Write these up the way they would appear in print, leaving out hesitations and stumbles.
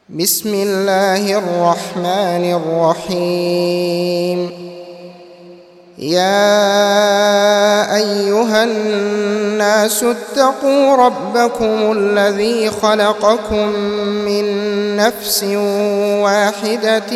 بسم الله الرحمن الرحيم. يا أيها الناس اتقوا ربكم الذي خلقكم من نفس واحدة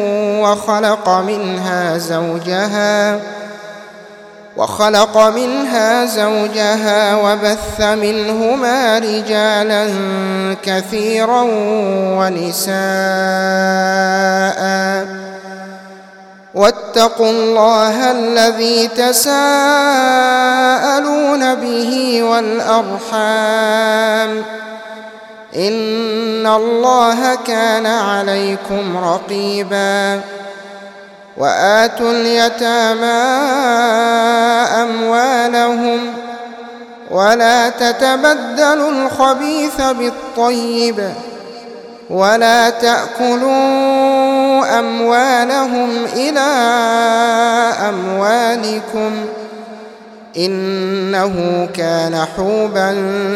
وخلق منها زوجها وبث منهما رجالا كثيرا ونساء، واتقوا الله الذي تساءلون به والأرحام، إن الله كان عليكم رقيبا. وآتوا اليتامى أموالهم ولا تتبدلوا الخبيث بالطيب ولا تأكلوا أموالهم إلى أموالكم، إنه كان حوبا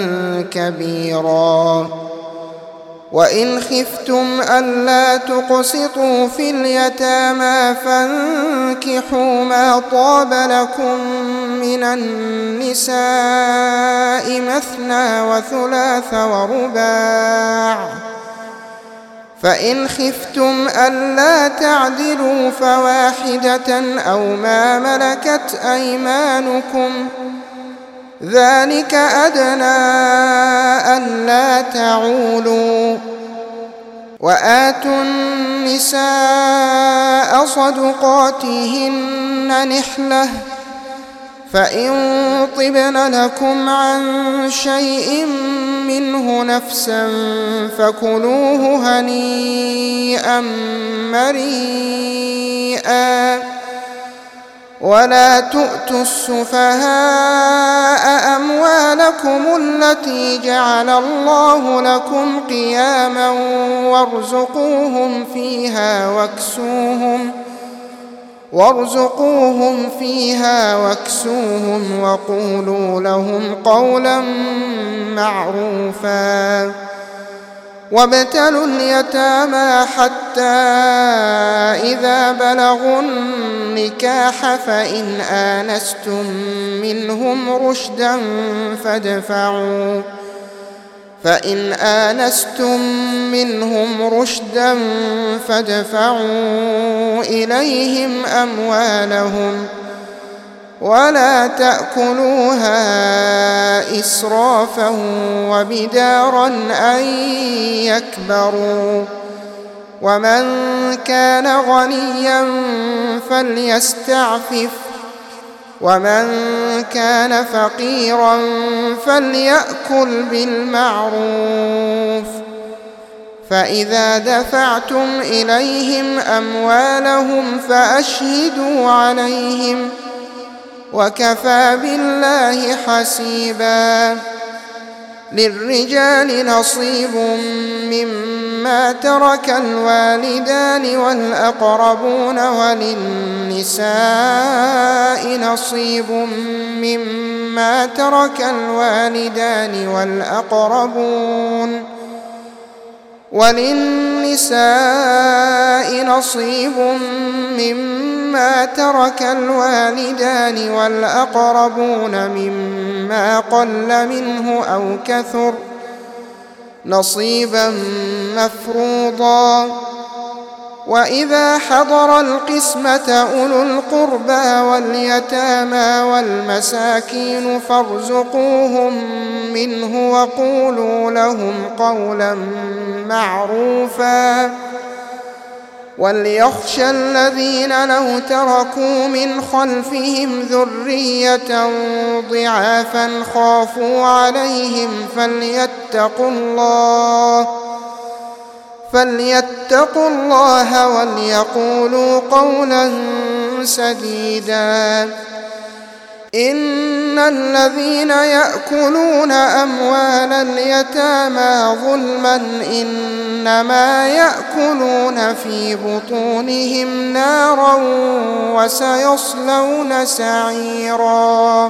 كبيرا. وإن خفتم ألا تقسطوا في اليتامى فانكحوا ما طاب لكم من النساء مثنى وثلاث ورباع، فإن خفتم ألا تعدلوا فواحدة أو ما ملكت أيمانكم، ذلك أدنى ألا تعولوا. وآتوا النساء صدقاتهن نحلة، فإن طبن لكم عن شيء منه نفسا فكلوه هنيئا مريئا. ولا تؤتوا السفهاء أموالكم التي جعل الله لكم قياما وارزقوهم فيها واكسوهم وقولوا لهم قولا معروفا. وابتلوا اليتامى حتى إذا بلغوا النكاح فإن آنستم منهم رشدا فادفعوا إليهم أموالهم ولا تأكلوها إسرافا وبدارا أن يكبروا. ومن كان غنيا فليستعفف، ومن كان فقيرا فليأكل بالمعروف. فإذا دفعتم إليهم أموالهم فأشهدوا عليهم، وكفى بالله حسيبا. للرجال نصيب مما ترك الوالدان والأقربون، وللنساء نصيب مما ترك الوالدان والأقربون مما قل منه أو كثر، نصيبا مفروضا. وإذا حضر القسمة أولو القربى واليتامى والمساكين فارزقوهم منه وقولوا لهم قولا معروفا. وليخشى الذين لو تركوا من خلفهم ذرية ضعافا خافوا عليهم فليتقوا الله وليقولوا قولا سديدا. إن الذين يأكلون أموال اليتامى ظلما إنما يأكلون في بطونهم نارا وسيصلون سعيرا.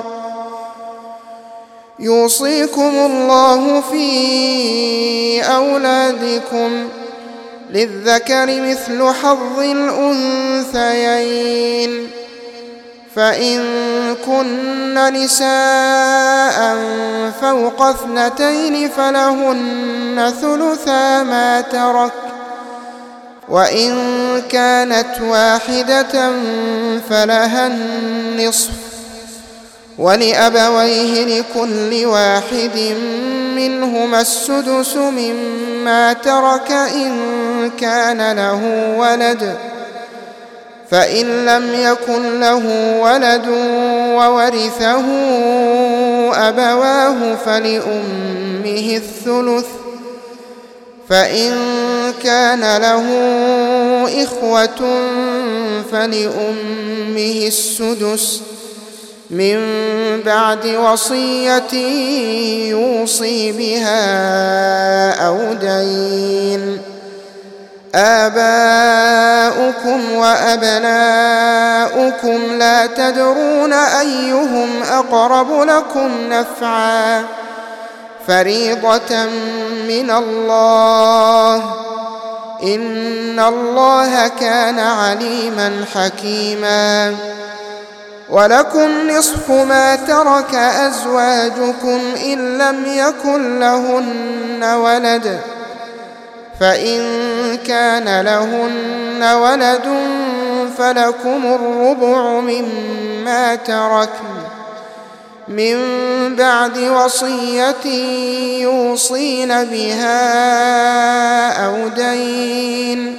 يوصيكم الله في أولادكم للذكر مثل حظ الأنثيين فإن كن نساء فوق 2 فلهن ثلثا ما ترك وإن كانت واحدة فلها النصف ولأبويه لكل واحد منهما السدس مما ترك إن كان له ولد فإن لم يكن له ولد وورثه أبواه فلأمه الثلث فإن كان له إخوة فلأمه السدس من بعد وصية يوصي بها أو دين آباؤكم وأبناؤكم لا تدرون أيهم أقرب لكم نفعا فريضة من الله إن الله كان عليما حكيما ولكم نصف ما ترك أزواجكم إن لم يكن لهن ولد فإن كان لهن ولد فلكم الربع مما تركن من بعد وصية يوصين بها أو دين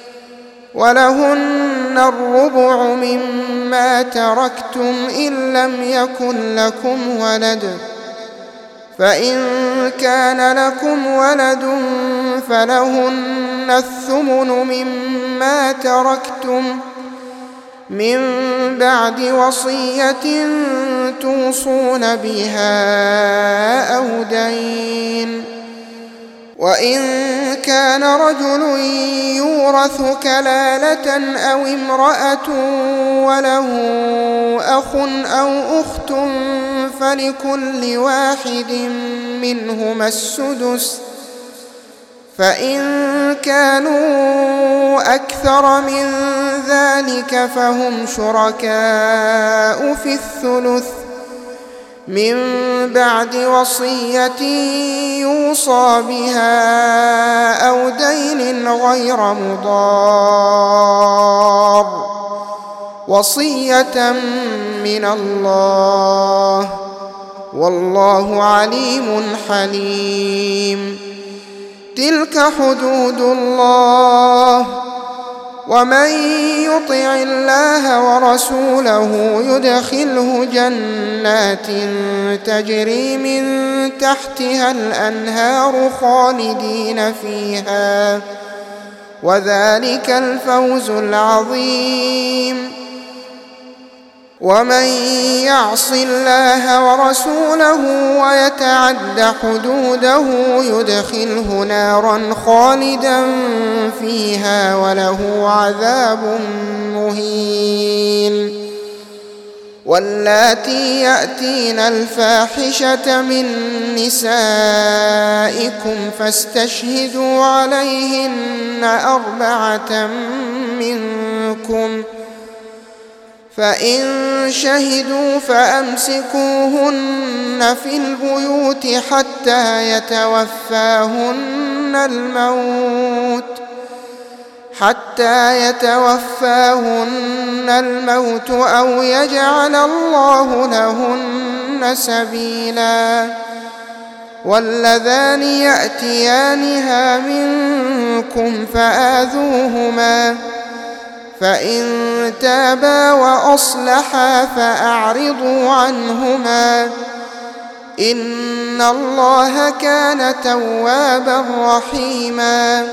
ولهن الربع مما تركتم إن لم يكن لكم ولد فإن كان لكم ولد فلهن الثمن مما تركتم من بعد وصية توصون بها أو دين وإن كان رجل يورث كلالة أو امرأة وله أخ أو أخت فلكل واحد منهما السدس فإن كانوا أكثر من ذلك فهم شركاء في الثلث من بعد وصية يوصى بها أو دين غير مضار وصية من الله والله عليم حليم تلك حدود الله ومن يطع الله ورسوله يدخله جنات تجري من تحتها الأنهار خالدين فيها وذلك الفوز العظيم ومن يعص الله ورسوله ويتعد حدوده يدخله نارا خالدا فيها وله عذاب مهين واللاتي يأتين الفاحشة من نسائكم فاستشهدوا عليهن 4 منكم فإن شهدوا فأمسكوهن في البيوت حتى يتوفاهن الموت أو يجعل الله لهن سبيلا واللذان يأتيانها منكم فآذوهما فإن تابا وأصلحا فأعرضوا عنهما إن الله كان توابا رحيما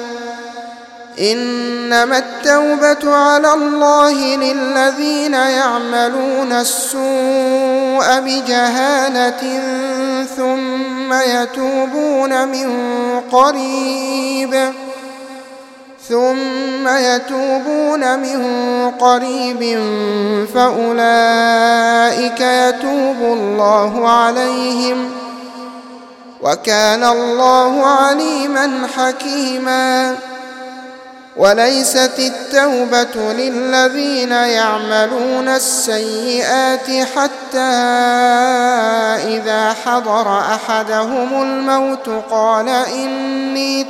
إنما التوبة على الله للذين يعملون السوء بجهالة ثم يتوبون من قريب فأولئك يتوب الله عليهم وكان الله عليما حكيما وليست التوبة للذين يعملون السيئات حتى إذا حضر أحدهم الموت قال إني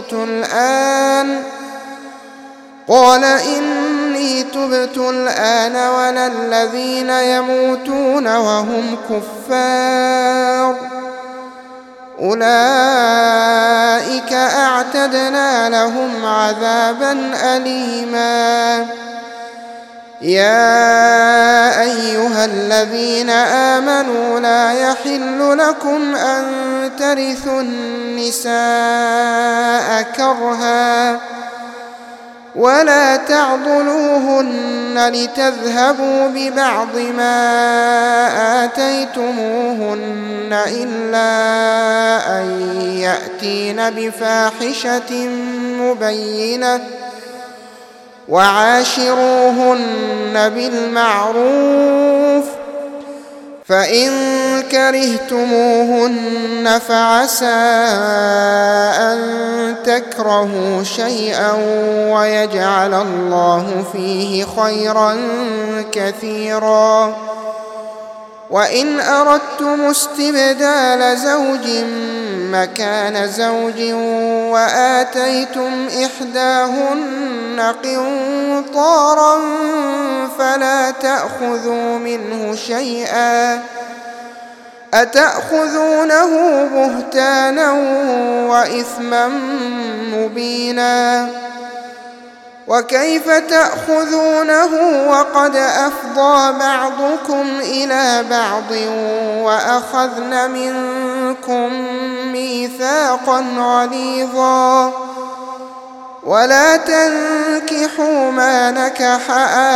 تبت الآن ولا الذين يموتون وهم كفار أولئك أعتدنا لهم عذابا أليما. يا أيها الذين آمنوا لا يحل لكم أن ترثوا النساء كرها ولا تعضلوهن لتذهبوا ببعض ما آتيتموهن إلا أن يأتين بفاحشة مبينة وعاشروهن بالمعروف فإن كرهتموهن فعسى أن تكرهوا شيئا ويجعل الله فيه خيرا كثيرا. وإن أردتم استبدال زوج مكان زوج وآتيتم إحداهن قنطارا فلا تأخذوا منه شيئا أتأخذونه بهتانا وإثما مبينا. وكيف تأخذونه وقد أفضى بعضكم إلى بعض وأخذن منكم ميثاقا غليظا. ولا تنكحوا ما نكح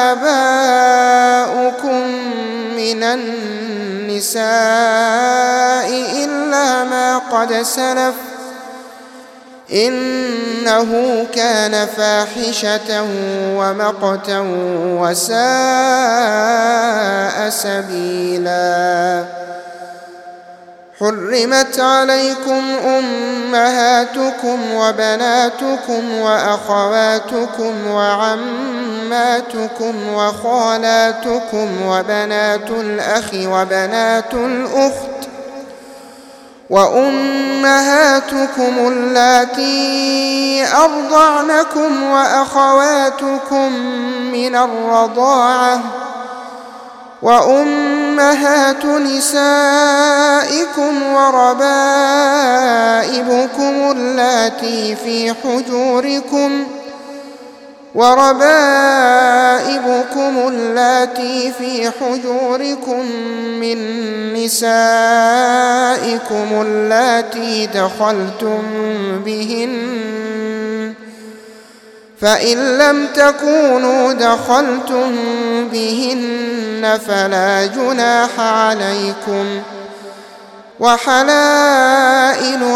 آباؤكم من النساء إلا ما قد سلف إنه كان فاحشة ومقتا وساء سبيلا. حرمت عليكم أمهاتكم وبناتكم وأخواتكم وعماتكم وخالاتكم وبنات الأخ وبنات الأخت وأمهاتكم اللاتي أرضعنكم وأخواتكم من الرضاعة وأمهات نسائكم وربائبكم اللاتي في حجوركم من نسائكم اللاتي دخلتم بهن فإن لم تكونوا دخلتم بهن فلا جناح عليكم. وحلائل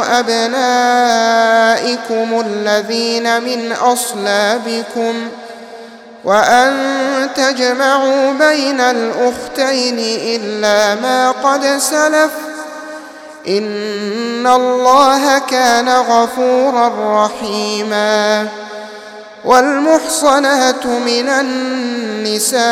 أبنائكم الذين من أصلابكم وأن تجمعوا بين الأختين إلا ما قد سلف إن الله كان غفورا رحيما. والمحصنات من النساء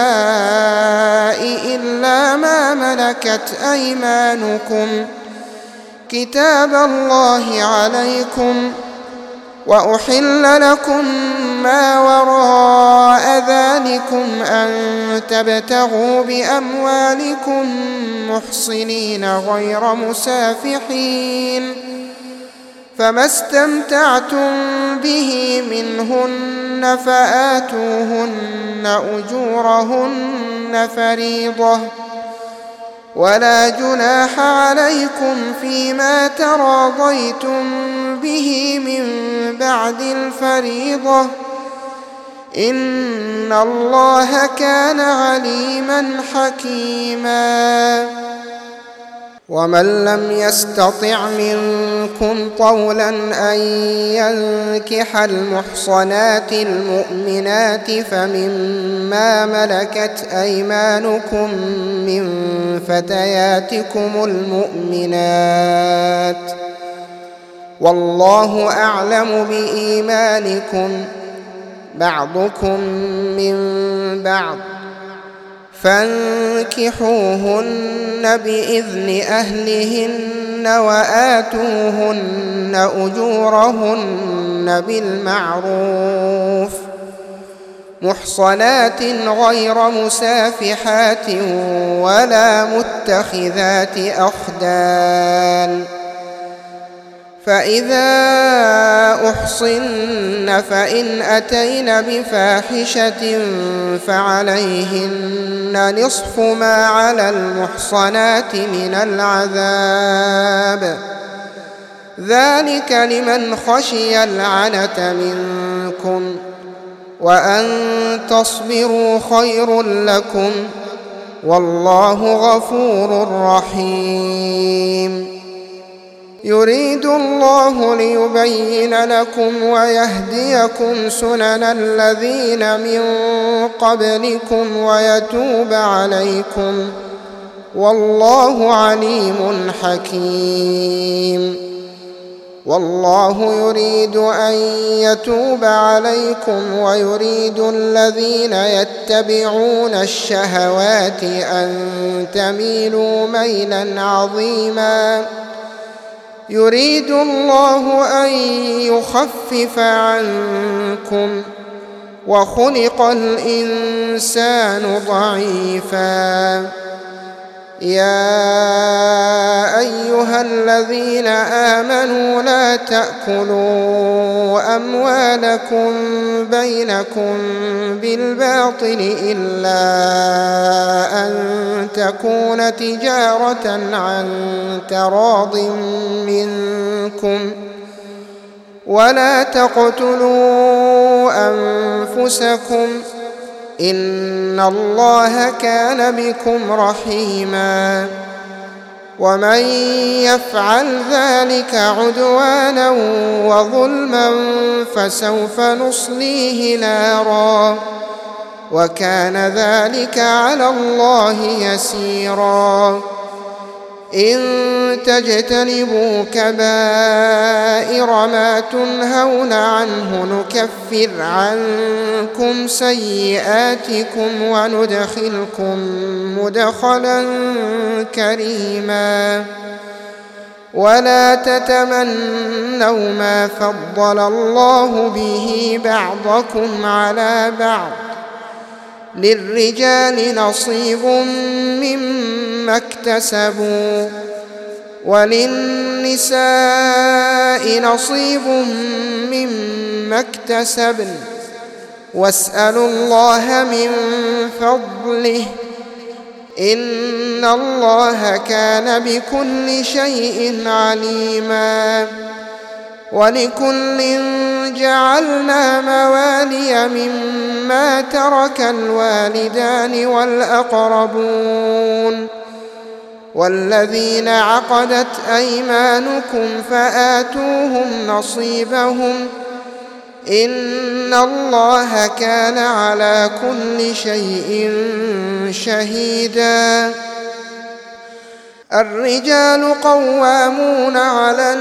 إلا ما ملكت أيمانكم كتاب الله عليكم. وأحل لكم ما وراء ذلكم أن تبتغوا بأموالكم محصنين غير مسافحين فما استمتعتم به منهن فآتوهن أجورهن فريضة ولا جناح عليكم فيما تراضيتم به من بعد الفريضة إن الله كان عليما حكيما. ومن لم يستطع منكم طولا أن ينكح المحصنات المؤمنات فمما ملكت أيمانكم من فتياتكم المؤمنات والله أعلم بإيمانكم بعضكم من بعض فانكحوهن بإذن أهلهن وآتوهن أجورهن بالمعروف محصنات غير مسافحات ولا متخذات أخدان فإذا أحصن فإن أتين بفاحشة فعليهن نصف ما على المحصنات من العذاب ذلك لمن خشي العنة منكم وأن تصبروا خير لكم والله غفور رحيم يريد الله ليبين لكم ويهديكم سنن الذين من قبلكم ويتوب عليكم والله عليم حكيم والله يريد أن يتوب عليكم ويريد الذين يتبعون الشهوات أن تميلوا ميلا عظيما يريد الله أن يخفف عنكم وخلق الإنسان ضعيفا يا أيها الذين آمنوا لا تأكلوا أموالكم بينكم بالباطل إلا أن تكون تجارة عن تراض منكم ولا تقتلوا أنفسكم إن الله كان بكم رحيما ومن يفعل ذلك عدوانا وظلما فسوف نصليه نارا وكان ذلك على الله يسيرا إن تجتنبوا كبائر ما تنهون عنه نكفر عنكم سيئاتكم وندخلكم مدخلا كريما ولا تتمنوا ما فضل الله به بعضكم على بعض للرجال نصيب مما اكتسبوا وللنساء نصيب مما اكتسبن واسألوا الله من فضله إن الله كان بكل شيء عليما ولكل جعلنا موالي مما ترك الوالدان والأقربون والذين عقدت أيمانكم فآتوهم نصيبهم إن الله كان على كل شيء شهيدا الرجال قوامون على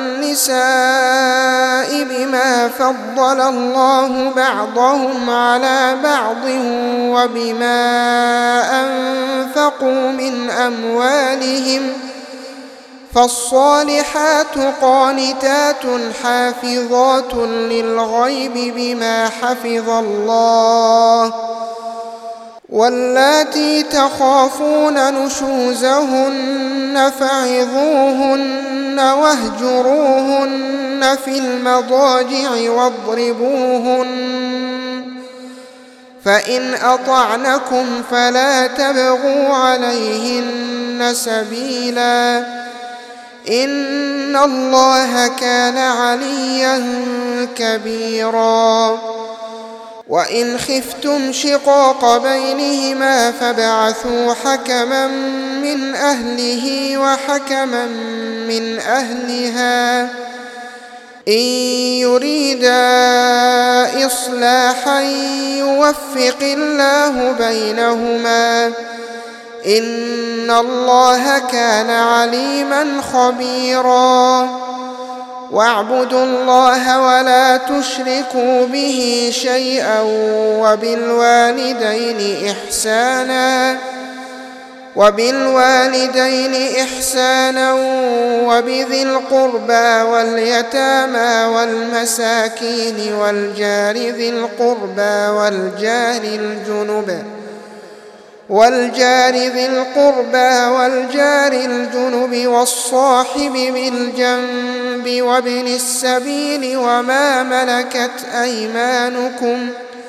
النساء بما فضل الله بعضهم على بعض وبما أنفقوا من أموالهم فالصالحات قانتات حافظات للغيب بما حفظ الله واللاتي تخافون نشوزهن فعظوهن واهجروهن في المضاجع واضربوهن فإن أطعنكم فلا تبغوا عليهن سبيلا إن الله كان عليا كبيرا وإن خفتم شقاق بينهما فابعثوا حكما من أهله وحكما من أهلها إن يريدا إصلاحا يوفق الله بينهما إن الله كان عليما خبيرا واعبدوا الله ولا تشركوا به شيئا وبالوالدين إحسانا وبذي القربى واليتامى والمساكين والجار ذي القربى والجار الجنب والصاحب بالجنب وابن السبيل وما ملكت أيمانكم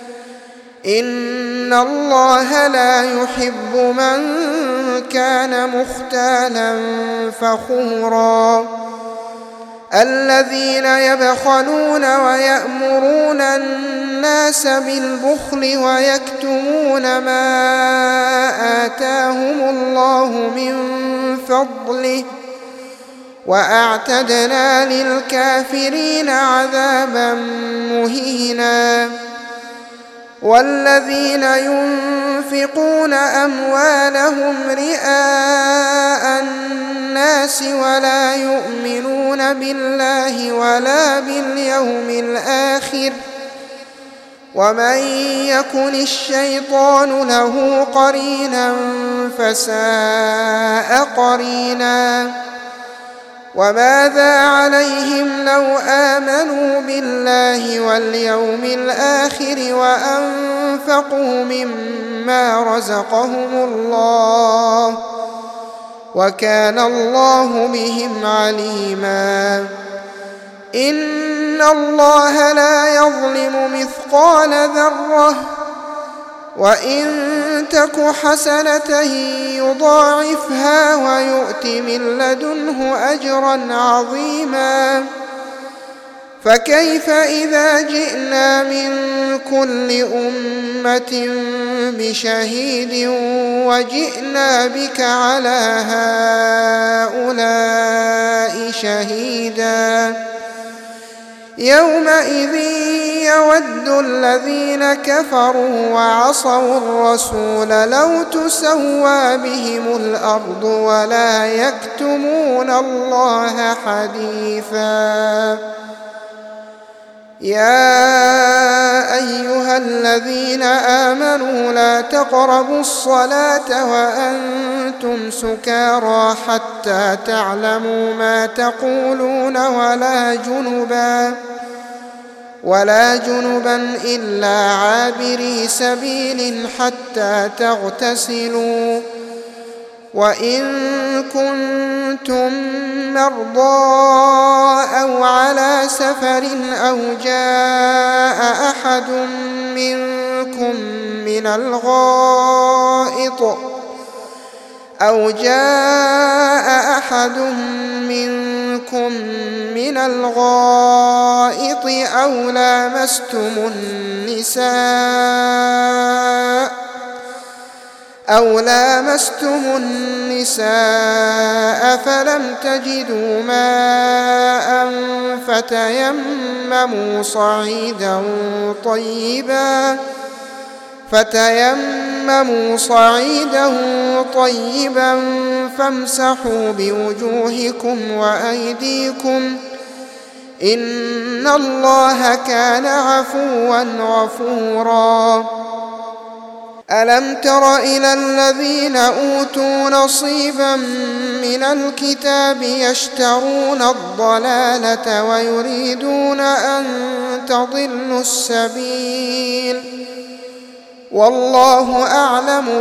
إن الله لا يحب من كان مختالا فخورا الذين يبخلون ويأمرون الناس بالبخل ويكتمون ما آتاهم الله من فضله وأعتدنا للكافرين عذابا مهينا والذين ينفقون أموالهم رئاء الناس ولا يؤمنون بالله ولا باليوم الآخر ومن يكن الشيطان له قرينا فساء قرينا وماذا عليهم لو آمنوا بالله واليوم الآخر وأنفقوا مما رزقهم الله وكان الله بهم عليما إن الله لا يظلم مثقال ذرة وإن تك حسنة يضاعفها ويؤت من لدنه أجرا عظيما فكيف إذا جئنا من كل أمة بشهيد وجئنا بك على هؤلاء شهيدا يومئذ يود الذين كفروا وعصوا الرسول لو تسوى بهم الأرض ولا يكتمون الله حديثا يا أيها الذين آمنوا لا تقربوا الصلاة وأنتم سكارى حتى تعلموا ما تقولون ولا جنبا إلا عابري سبيل حتى تغتسلوا وإن كنتم مرضى أو على سفر أو جاء أحد منكم من الغائط أو لامستم النساء فلم تجدوا ماء فتيمموا صعيدا طيبا فامسحوا بوجوهكم وأيديكم إن الله كان عفوا غفورا ألم تر إلى الذين أوتوا نصيبا من الكتاب يشترون الضلالة ويريدون أن تضلوا السبيل والله أعلم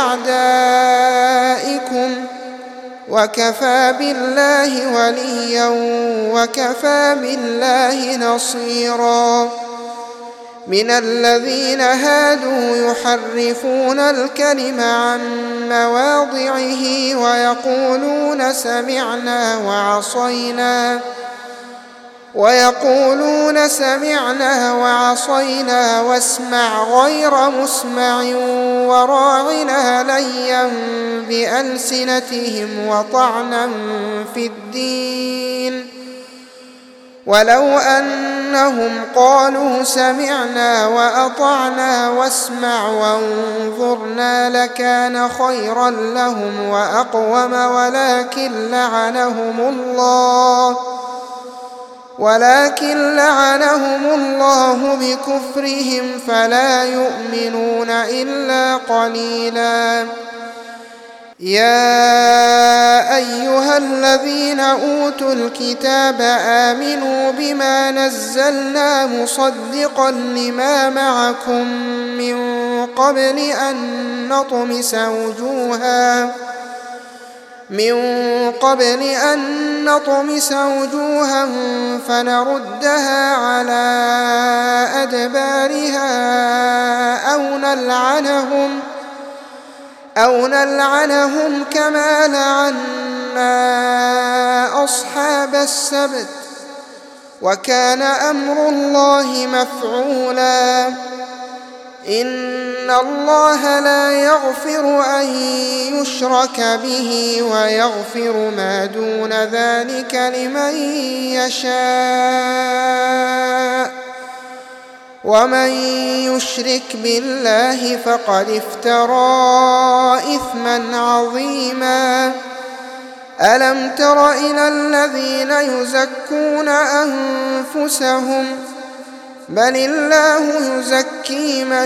بأعدائكم وكفى بالله وليا وكفى بالله نصيرا من الذين هادوا يحرفون الكلم عن مواضعه ويقولون سمعنا وعصينا واسمع غير مسمع وراعنا ليا بألسنتهم وطعنا في الدين ولو أنهم قالوا سمعنا وأطعنا واسمع وانظرنا لكان خيرا لهم وأقوم ولكن لعنهم الله بكفرهم فلا يؤمنون إلا قليلا. يا أيها الذين أوتوا الكتاب آمنوا بما نزلنا مصدقا لما معكم من قبل أن نطمس وجوها فنردها على أدبارها أو نلعنهم كما لعنا أصحاب السبت وكان أمر الله مفعولا. إن الله لا يغفر أن يشرك به ويغفر ما دون ذلك لمن يشاء ومن يشرك بالله فقد افترى إثما عظيما. ألم تر إلى الذين يزكون أنفسهم بل الله يزكي من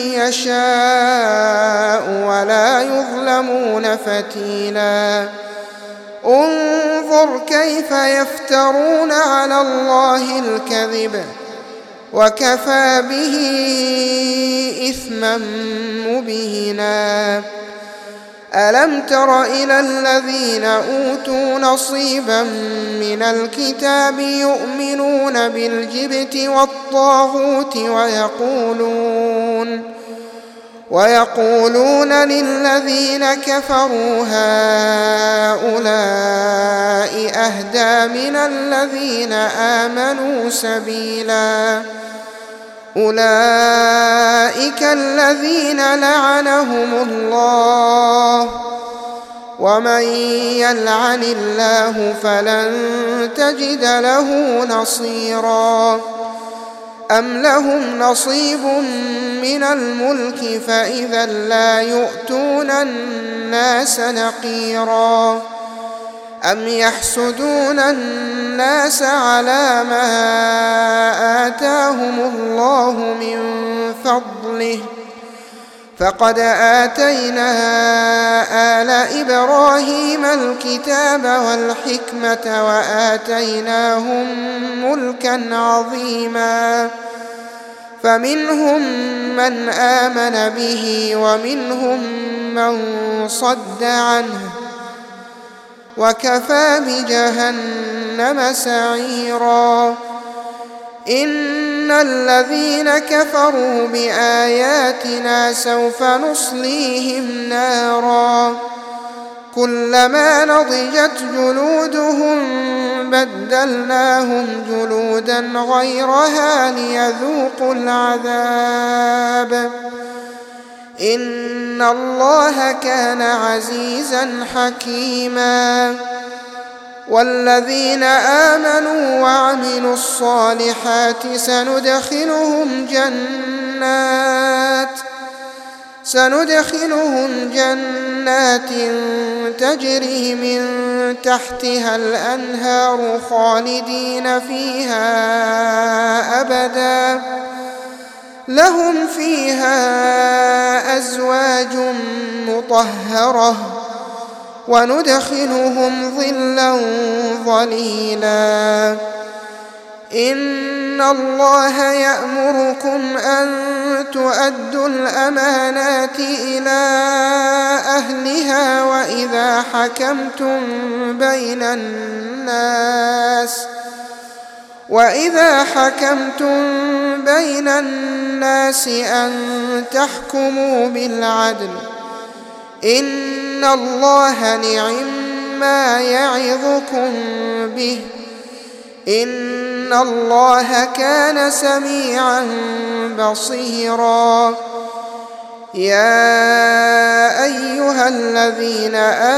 يشاء ولا يظلمون فتيلا. انظر كيف يفترون على الله الكذب وكفى به إثما مبينا. ألم تر إلى الذين أوتوا نصيبا من الكتاب يؤمنون بالجبت والطاغوت ويقولون للذين كفروا هؤلاء أهدى من الذين آمنوا سبيلا. أولئك الذين لعنهم الله ومن يلعن الله فلن تجد له نصيرا. أم لهم نصيب من الملك فإذا لا يؤتون الناس نقيرا. أم يحسدون الناس على ما آتاهم الله من فضله فقد آتينا آل إبراهيم الكتاب والحكمة وآتيناهم ملكا عظيما. فمنهم من آمن به ومنهم من صد عنه وكفى بجهنم سعيرا. إن الذين كفروا بآياتنا سوف نصليهم نارا كلما نضجت جلودهم بدلناهم جلودا غيرها ليذوقوا العذاب إن الله كان عزيزا حكيما. والذين آمنوا وعملوا الصالحات سندخلهم جنات تجري من تحتها الأنهار خالدين فيها أبدا لهم فيها أزواج مطهرة وندخلهم ظلا ظليلا. إن الله يأمركم أن تؤدوا الأمانات إلى أهلها وإذا حكمتم بين الناس أن تحكموا بالعدل إن الله نعما يعظكم به إن الله كان سميعا بصيرا. يا أيها الذين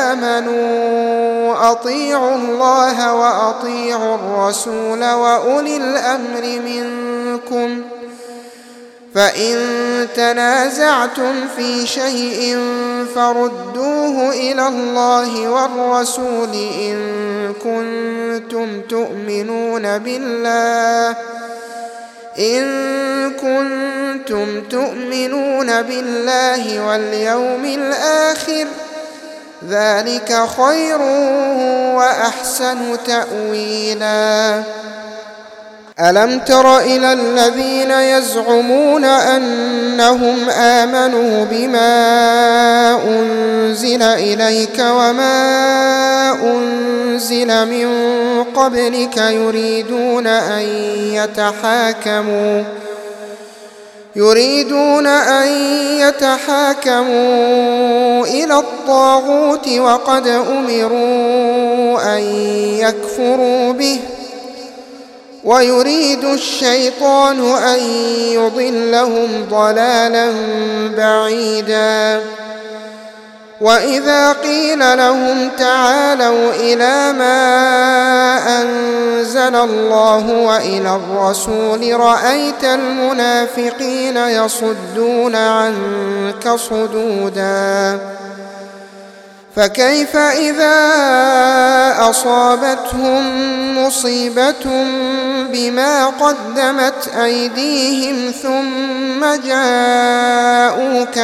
آمنوا أطيعوا الله وأطيعوا الرسول وأولي الأمر منكم فإن تنازعتم في شيء فردوه إلى الله والرسول إن كنتم تؤمنون بالله واليوم الآخر ذلك خير وأحسن تأويلا. ألم تر إلى الذين يزعمون أنهم آمنوا بما أنزل إليك وما أنزل من قبلك يريدون أن يتحاكموا إلى الطاغوت وقد أمروا أن يكفروا به ويريد الشيطان أن يضلهم ضلالا بعيدا. وإذا قيل لهم تعالوا إلى ما أنزل الله وإلى الرسول رأيت المنافقين يصدون عنك صدودا. فكيف إذا أصابتهم مصيبة بما قدمت أيديهم ثم جاءوك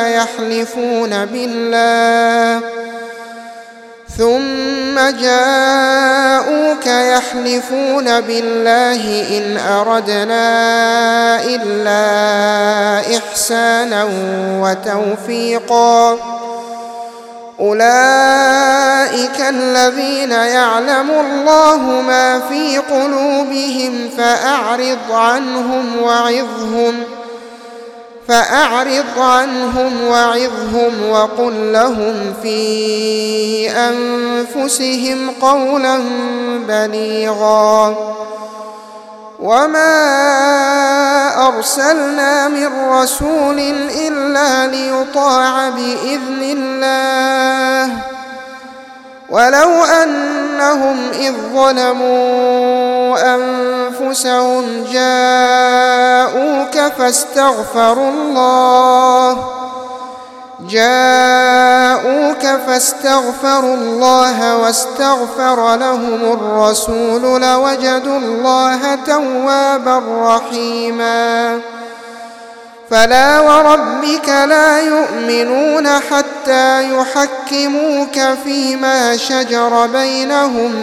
يحلفون بالله إن أردنا إلا إحسانا وتوفيقا أولئك الذين يعلم الله ما في قلوبهم فأعرض عنهم وعظهم وقل لهم في أنفسهم قولا بليغا. وما أرسلنا من رسول إلا ليطاع بإذن الله ولو أنهم إذ ظلموا أنفسهم جاءوك فاستغفروا الله واستغفر لهم الرسول لوجدوا الله توابا رحيما. فلا وربك لا يؤمنون حتى يحكموك فيما شجر بينهم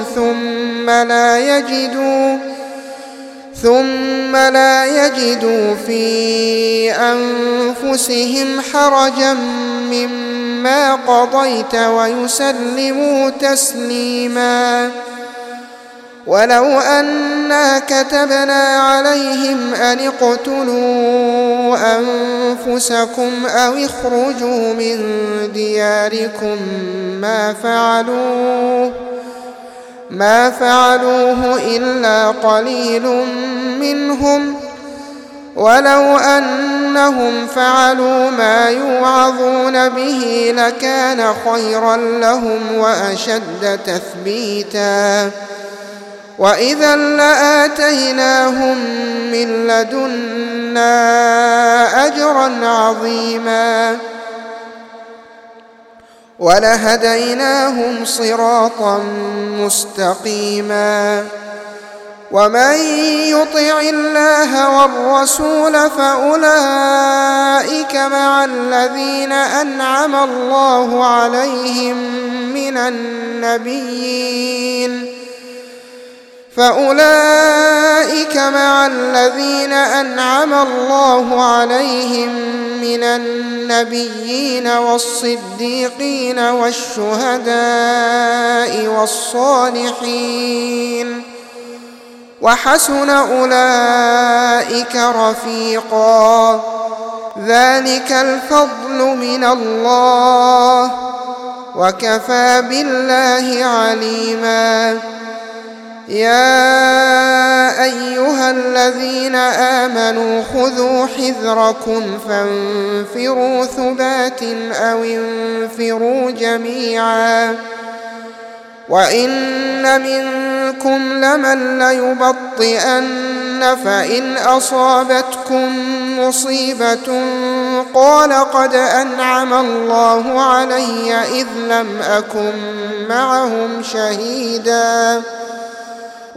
ثم لا يجدوا في أنفسهم حرجا مما قضيت ويسلموا تسليما. ولو أنا كتبنا عليهم أن اقتلوا أنفسكم أو اخرجوا من دياركم ما فعلوه إلا قليل منهم ولو أنهم فعلوا ما يوعظون به لكان خيرا لهم وأشد تثبيتا. وإذا لآتيناهم من لدنا أجرا عظيما ولهديناهم صراطا مستقيما. ومن يطع الله والرسول فأولئك مع الذين أنعم الله عليهم من النبيين والصديقين والشهداء والصالحين وحسن أولئك رفيقا. ذلك الفضل من الله وكفى بالله عليما. يا أيها الذين آمنوا خذوا حذركم فانفروا ثبات أو انفروا جميعا. وإن منكم لمن ليبطئن فإن أصابتكم مصيبة قال قد أنعم الله علي إذ لم أكن معهم شهيدا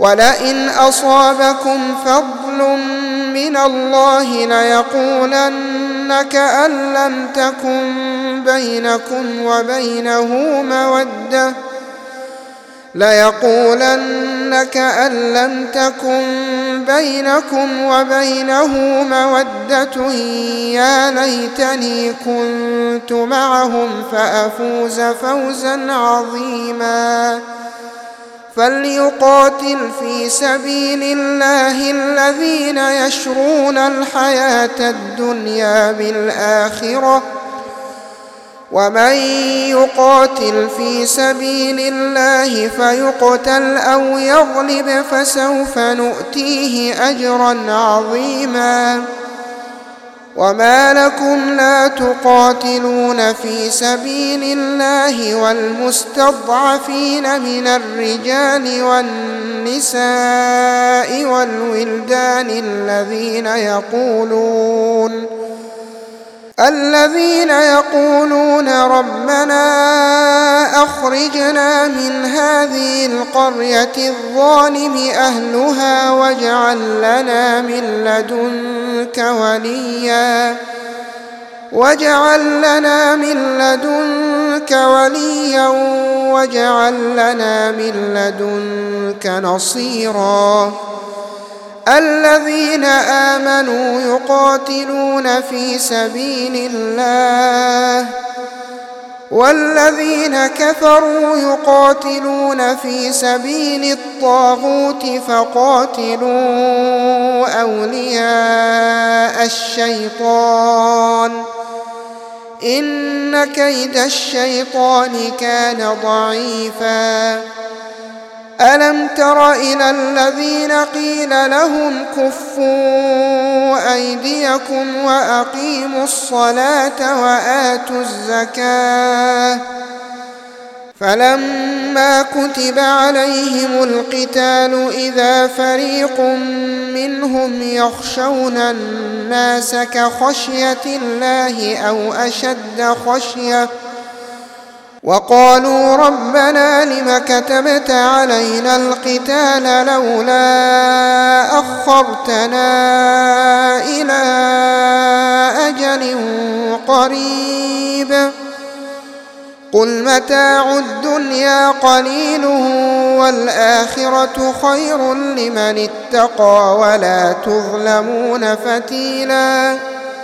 ولئن أصابكم فضل من الله ليقولن كأن لم تكن بينكم وبينه مودة يا ليتني كنت معهم فأفوز فوزا عظيما فليقاتل في سبيل الله الذين يشرون الحياة الدنيا بالآخرة ومن يقاتل في سبيل الله فيقتل أو يغلب فسوف نؤتيه أجرا عظيما وما لكم لا تقاتلون في سبيل الله والمستضعفين من الرجال والنساء والولدان الذين يقولون ربنا أخرجنا من هذه القرية الظالم أهلها واجعل لنا من لدنك وليا واجعل لنا من لدنك نصيرا الذين آمنوا يقاتلون في سبيل الله والذين كفروا يقاتلون في سبيل الطاغوت فقاتلوا أولياء الشيطان إن كيد الشيطان كان ضعيفا ألم تر إلى الذين قيل لهم كفوا أيديكم وأقيموا الصلاة وآتوا الزكاة فلما كتب عليهم القتال إذا فريق منهم يخشون الناس كخشية الله أو أشد خشية وقالوا ربنا لم كتبت علينا القتال لولا أخرتنا إلى أجل قريب قل متاع الدنيا قليل والآخرة خير لمن اتقى ولا تظلمون فتيلا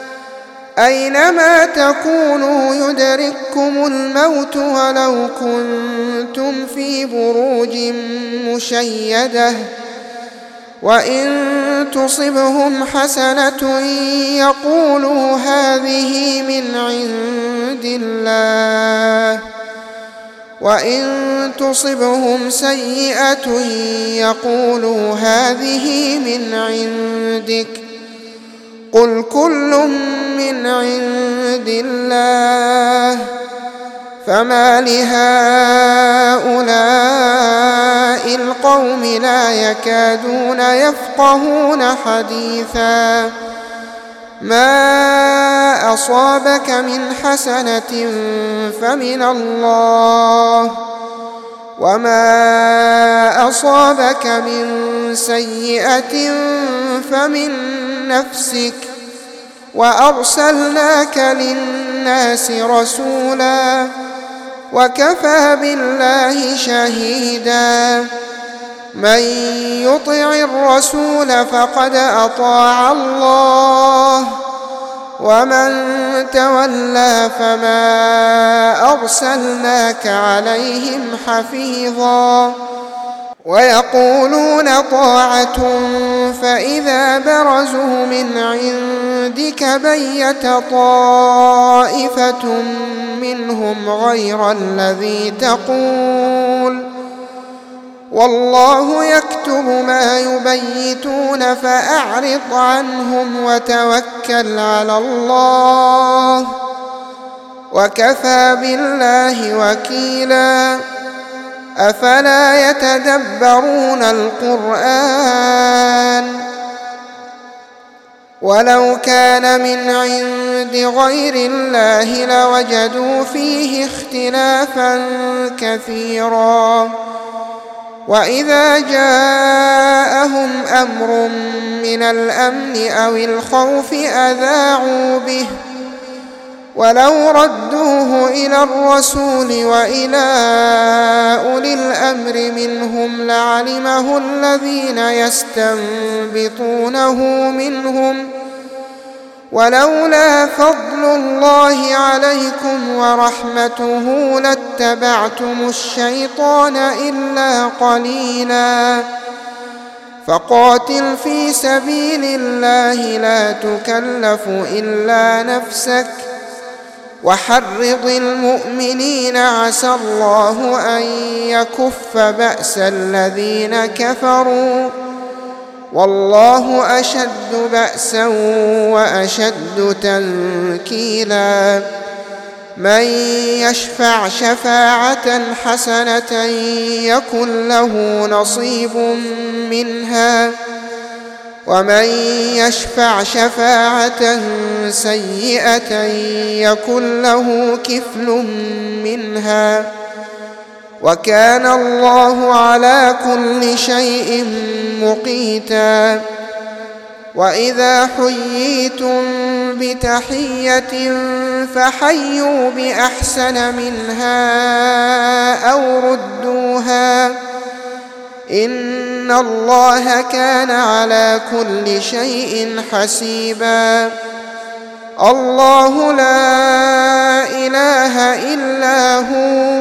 أينما تكونوا يدرككم الموت ولو كنتم في بروج مشيدة وإن تصبهم حسنة يقولوا هذه من عند الله وإن تصبهم سيئة يقولوا هذه من عندك قل كل من عند الله فما لهؤلاء القوم لا يكادون يفقهون حديثا ما أصابك من حسنة فمن الله وما أصابك من سيئة فمن نفسك وأرسلناك للناس رسولا وكفى بالله شهيدا من يطع الرسول فقد أطاع الله ومن تولى فما أرسلناك عليهم حفيظا ويقولون طاعة فإذا برزوا من عندك بيت طائفة منهم غير الذي تقول والله يكتب ما يبيتون فأعرض عنهم وتوكل على الله وكفى بالله وكيلا أفلا يتدبرون القرآن ولو كان من عند غير الله لوجدوا فيه اختلافا كثيرا وإذا جاءهم أمر من الأمن أو الخوف أذاعوا به ولو ردوه إلى الرسول وإلى أولي الأمر منهم لعلمه الذين يستنبطونه منهم ولولا فضل الله عليكم ورحمته لاتبعتم الشيطان إلا قليلا فقاتل في سبيل الله لا تكلف إلا نفسك وحرض المؤمنين عسى الله أن يكف بأس الذين كفروا والله أشد بأسا وأشد تنكيلا من يشفع شفاعة حسنة يكن له نصيب منها ومن يشفع شفاعة سيئة يكن له كفل منها وكان الله على كل شيء مقيتا وإذا حييتم بتحية فحيوا بأحسن منها أو ردوها إن الله كان على كل شيء حسيبا الله لا إله إلا هو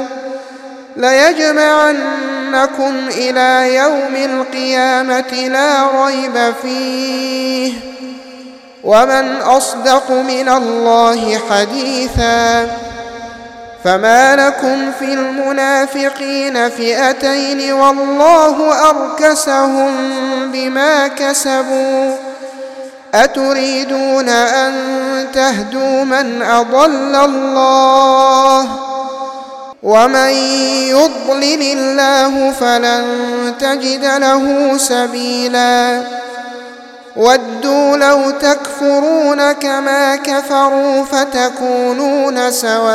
ليجمعنكم إلى يوم القيامة لا ريب فيه ومن أصدق من الله حديثا فما لكم في المنافقين فئتين والله أركسهم بما كسبوا أتريدون أن تهدوا من أضل الله ومن يضلل الله فلن تجد له سبيلا ودوا لو تكفرون كما كفروا فتكونون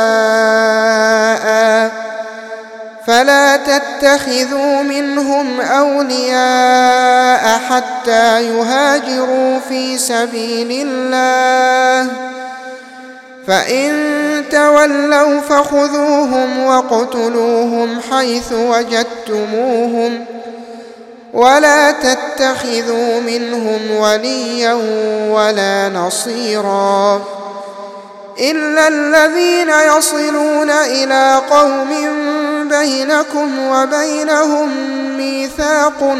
سواء فلا تتخذوا منهم أولياء حتى يهاجروا في سبيل الله فإن تولوا فخذوهم واقتلوهم حيث وجدتموهم ولا تتخذوا منهم وليا ولا نصيرا إلا الذين يصلون إلى قوم بينكم وبينهم ميثاق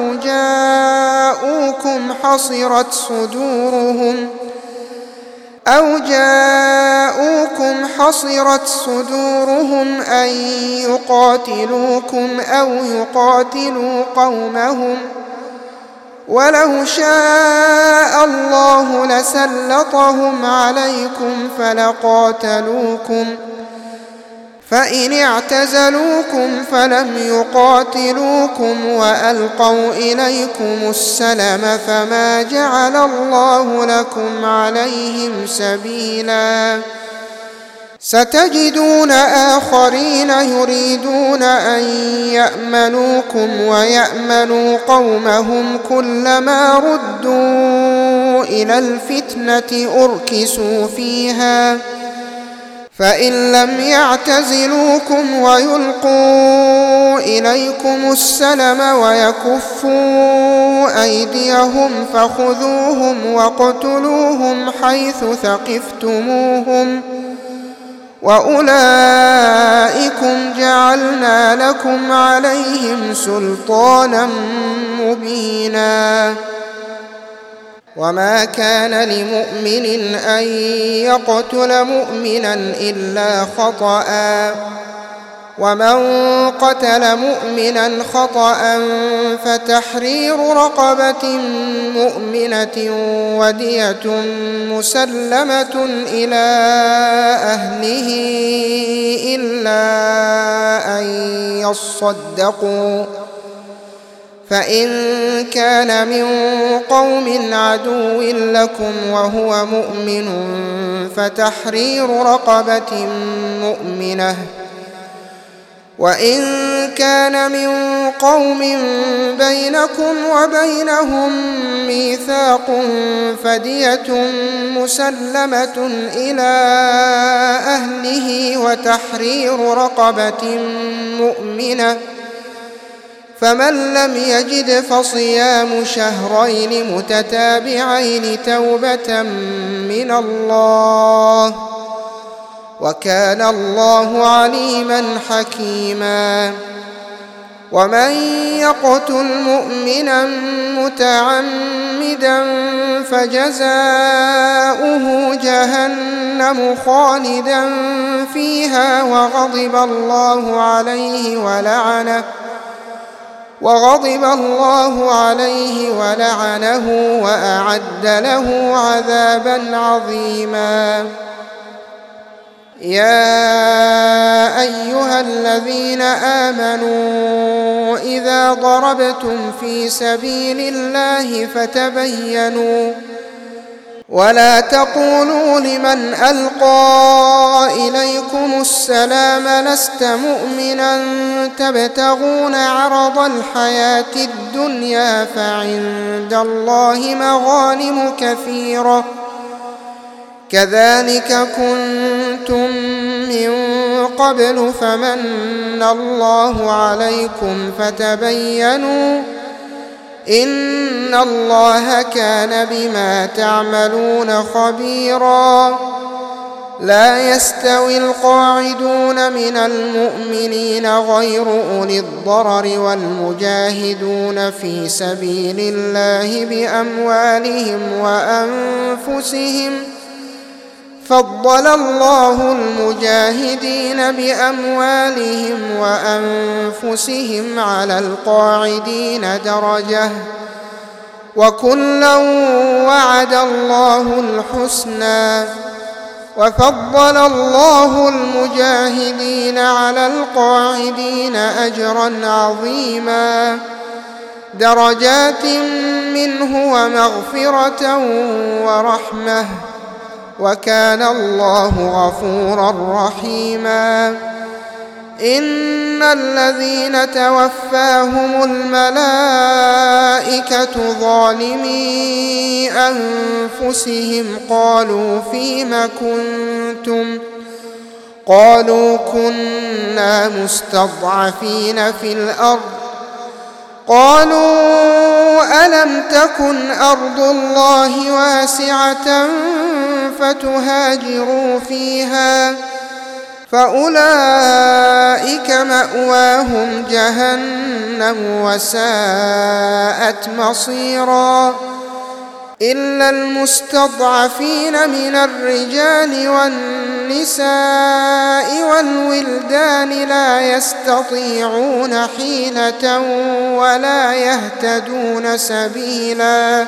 أو جاءوكم حصرت صدورهم أن يقاتلوكم أو يقاتلوا قومهم ولو شاء الله لسلطهم عليكم فلقاتلوكم فإن اعتزلوكم فلم يقاتلوكم وألقوا إليكم السلم فما جعل الله لكم عليهم سبيلا ستجدون آخرين يريدون أن يأمنوكم ويأمنوا قومهم كلما ردوا إلى الفتنة أركسوا فيها فإن لم يعتزلوكم ويلقوا إليكم السلم ويكفوا أيديهم فخذوهم واقتلوهم حيث ثقفتموهم وأولئكم جعلنا لكم عليهم سلطانا مبينا وما كان لمؤمن أن يقتل مؤمنا إلا خطأ ومن قتل مؤمنا خطأ فتحرير رقبة مؤمنة ودية مسلمة إلى أهله إلا أن يصدقوا فإن كان من قوم عدو لكم وهو مؤمن فتحرير رقبة مؤمنة وإن كان من قوم بينكم وبينهم ميثاق فدية مسلمة إلى أهله وتحرير رقبة مؤمنة، فمن لم يجد فصيام شهرين متتابعين توبة من الله، وكان الله عليما حكيما. ومن يقتل مؤمنا متعمدا فجزاؤه جهنم خالدا فيها وغضب الله عليه ولعنه وأعد له عذابا عظيما. يا أيها الذين آمنوا إذا ضربتم في سبيل الله فتبينوا ولا تقولوا لمن ألقى إليكم السلام لست مؤمنا تبتغون عرض الحياة الدنيا فعند الله مغانم كثيرة كذلك كنتم من قبل فمن الله عليكم فتبينوا إن الله كان بما تعملون خبيرا. لا يستوي القاعدون من المؤمنين غير أولي الضرر والمجاهدون في سبيل الله بأموالهم وأنفسهم، فضل الله المجاهدين بأموالهم وأنفسهم على القاعدين درجة، وكلا وعد الله الحسنى، وفضل الله المجاهدين على القاعدين أجرا عظيما درجات منه ومغفرة ورحمة، وكان الله غفورا رحيما. إن الذين توفاهم الملائكة ظالمي أنفسهم قالوا فيم كنتم قالوا كنا مستضعفين في الأرض قالوا ألم تكن أرض الله واسعة فتهاجروا فيها فأولئك مأواهم جهنم وساءت مصيرا. إلا المستضعفين من الرجال والنساء والولدان لا يستطيعون حيلة ولا يهتدون سبيلا،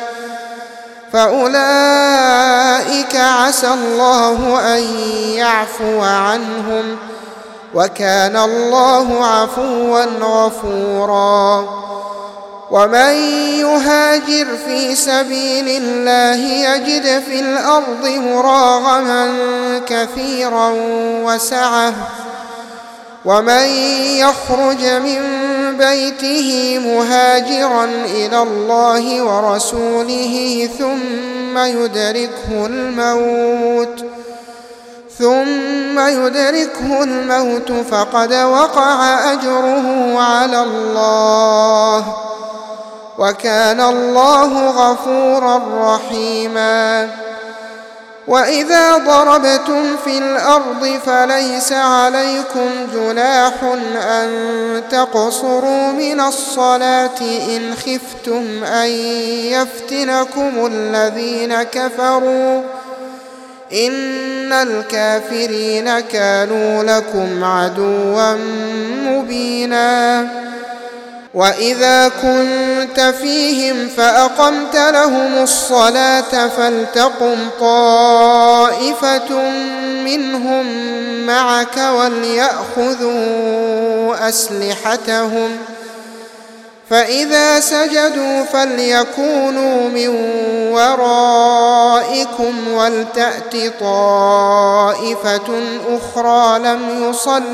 فأولئك عسى الله أن يعفو عنهم، وكان الله عفوا غفورا. ومن يهاجر في سبيل الله يجد في الأرض مراغما كثيرا وسعة، ومن يخرج من بيته مهاجرا إلى الله ورسوله ثم يدركه الموت فقد وقع أجره على الله، وكان الله غفورا رحيما. وإذا ضربتم في الأرض فليس عليكم جناح أن تقصروا من الصلاة إن خفتم أن يفتنكم الذين كفروا إن الكافرين كانوا لكم عدوا مبينا. وإذا كنت فيهم فأقمت لهم الصلاة فلتقم طائفة منهم معك فإذا سجدوا فليكونوا من ورائكم ولتأت طائفة أخرى لم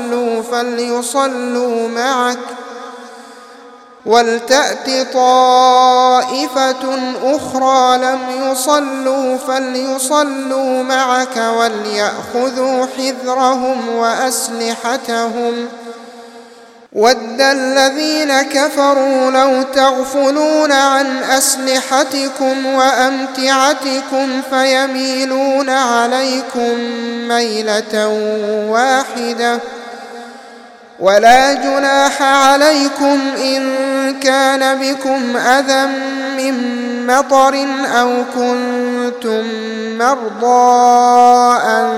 يصلوا فليصلوا معك وليأخذوا حذرهم وأسلحتهم ود الذين كفروا لو تغفلون عن أسلحتكم وأمتعتكم فيميلون عليكم ميلة واحدة ولا جناح عليكم إن كان بكم أذى من مطر أو كنتم مرضى أن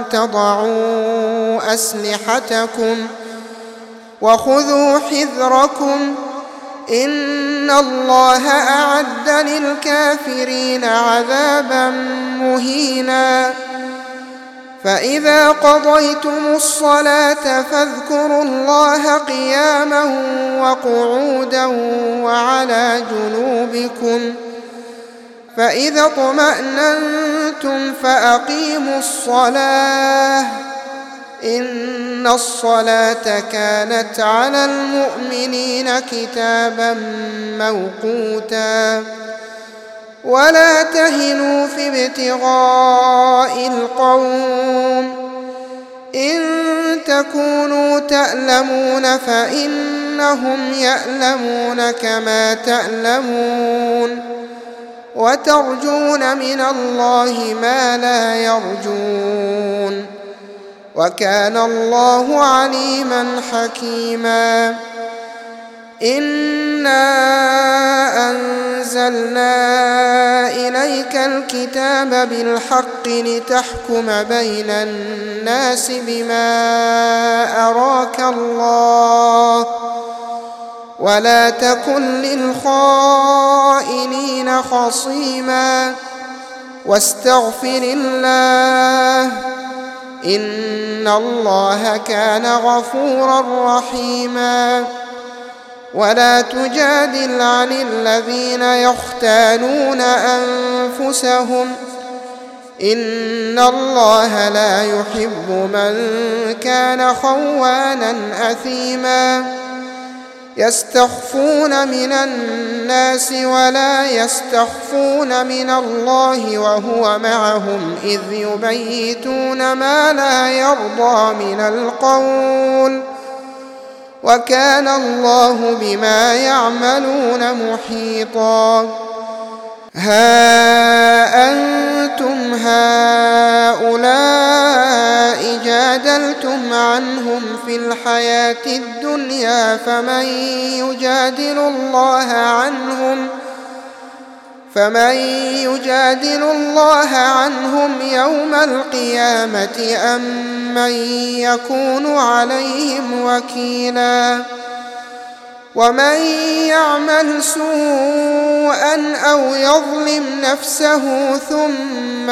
تضعوا أسلحتكم وخذوا حذركم إن الله أعد للكافرين عذابا مهينا فإذا قضيتم الصلاة فاذكروا الله قياما وقعودا وعلى جنوبكم فإذا اطمأننتم فأقيموا الصلاة إن الصلاة كانت على المؤمنين كتابا موقوتا ولا تهنوا في ابتغاء القوم إن تكونوا تألمون فإنهم يألمون كما تألمون وترجون من الله ما لا يرجون وكان الله عليما حكيما إنا أنزلنا إليك الكتاب بالحق لتحكم بين الناس بما أراك الله ولا تكن للخائنين خصيما واستغفر الله إن الله كان غفورا رحيما ولا تجادل عن الذين يختانون أنفسهم إن الله لا يحب من كان خوانا أثيما يستخفون من الناس ولا يستخفون من الله وهو معهم إذ يبيتون ما لا يرضى من القول وكان الله بما يعملون محيطا ها أنتم هؤلاء جادلتم عنهم في الحياة الدنيا فمن يجادل الله عنهم يوم القيامة أم من يكون عليهم وكيلا ومن يعمل سوءا أو يظلم نفسه ثم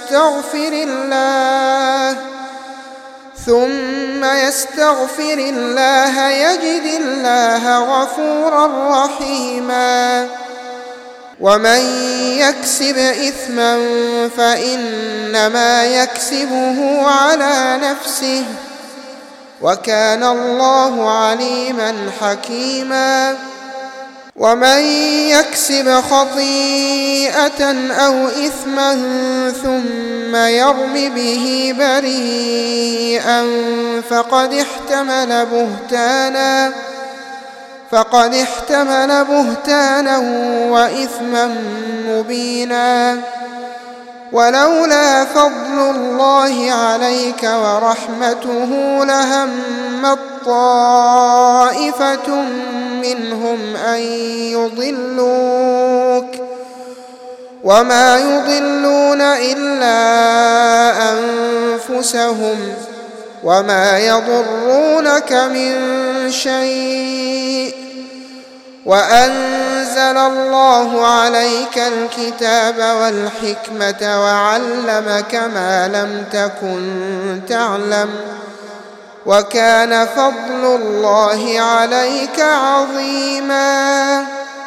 يستغفر الله يجد الله غفورا رحيما ومن يكسب إثما فإنما يكسبه على نفسه وكان الله عليما حكيما ومن يكسب خطيئة أو إثما ثم يرم به بريئا فقد احتمل بهتانا وإثما مبينا ولولا فضل الله عليك ورحمته لهمت طائفة منهم أن يضلوك وما يضلون إلا أنفسهم وما يضرونك من شيء وأنزل الله عليك الكتاب والحكمة وعلمك ما لم تكن تعلم وكان فضل الله عليك عظيما.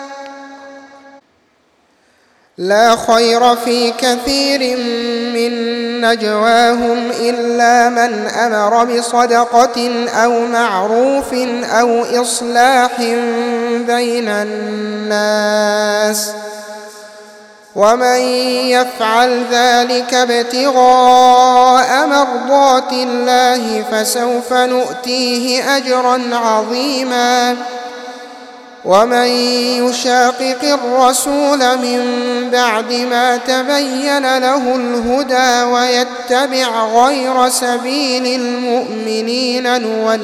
لا خير في كثير من نجواهم إلا من أمر بصدقة أو معروف أو إصلاح بين الناس، ومن يفعل ذلك ابتغاء مرضات الله فسوف نؤتيه أجرا عظيما. ومن يشاقق الرسول من بعد ما تبين له الهدى ويتبع غير سبيل المؤمنين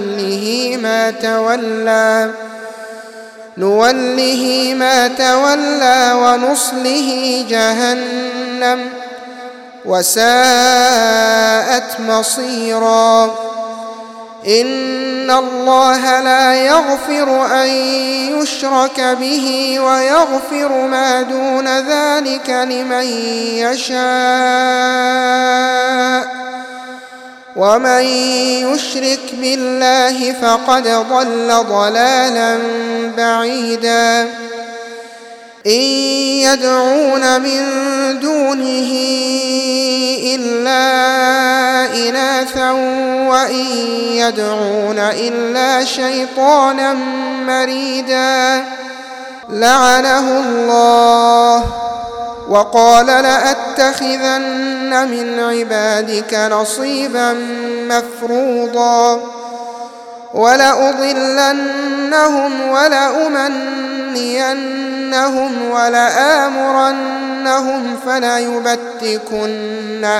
نوله ما تولى ونصله جهنم وساءت مصيرا. إن الله لا يغفر أن يشرك به ويغفر ما دون ذلك لمن يشاء، ومن يشرك بالله فقد ضل ضلالا بعيدا. إن يدعون من دونه إلا إناثا وإن يدعون إلا شيطانا مريدا لعنه الله وقال لأتخذن من عبادك نصيبا مفروضا ولأضلنهم ولأمنينهم ولآمرنهم فليبتكن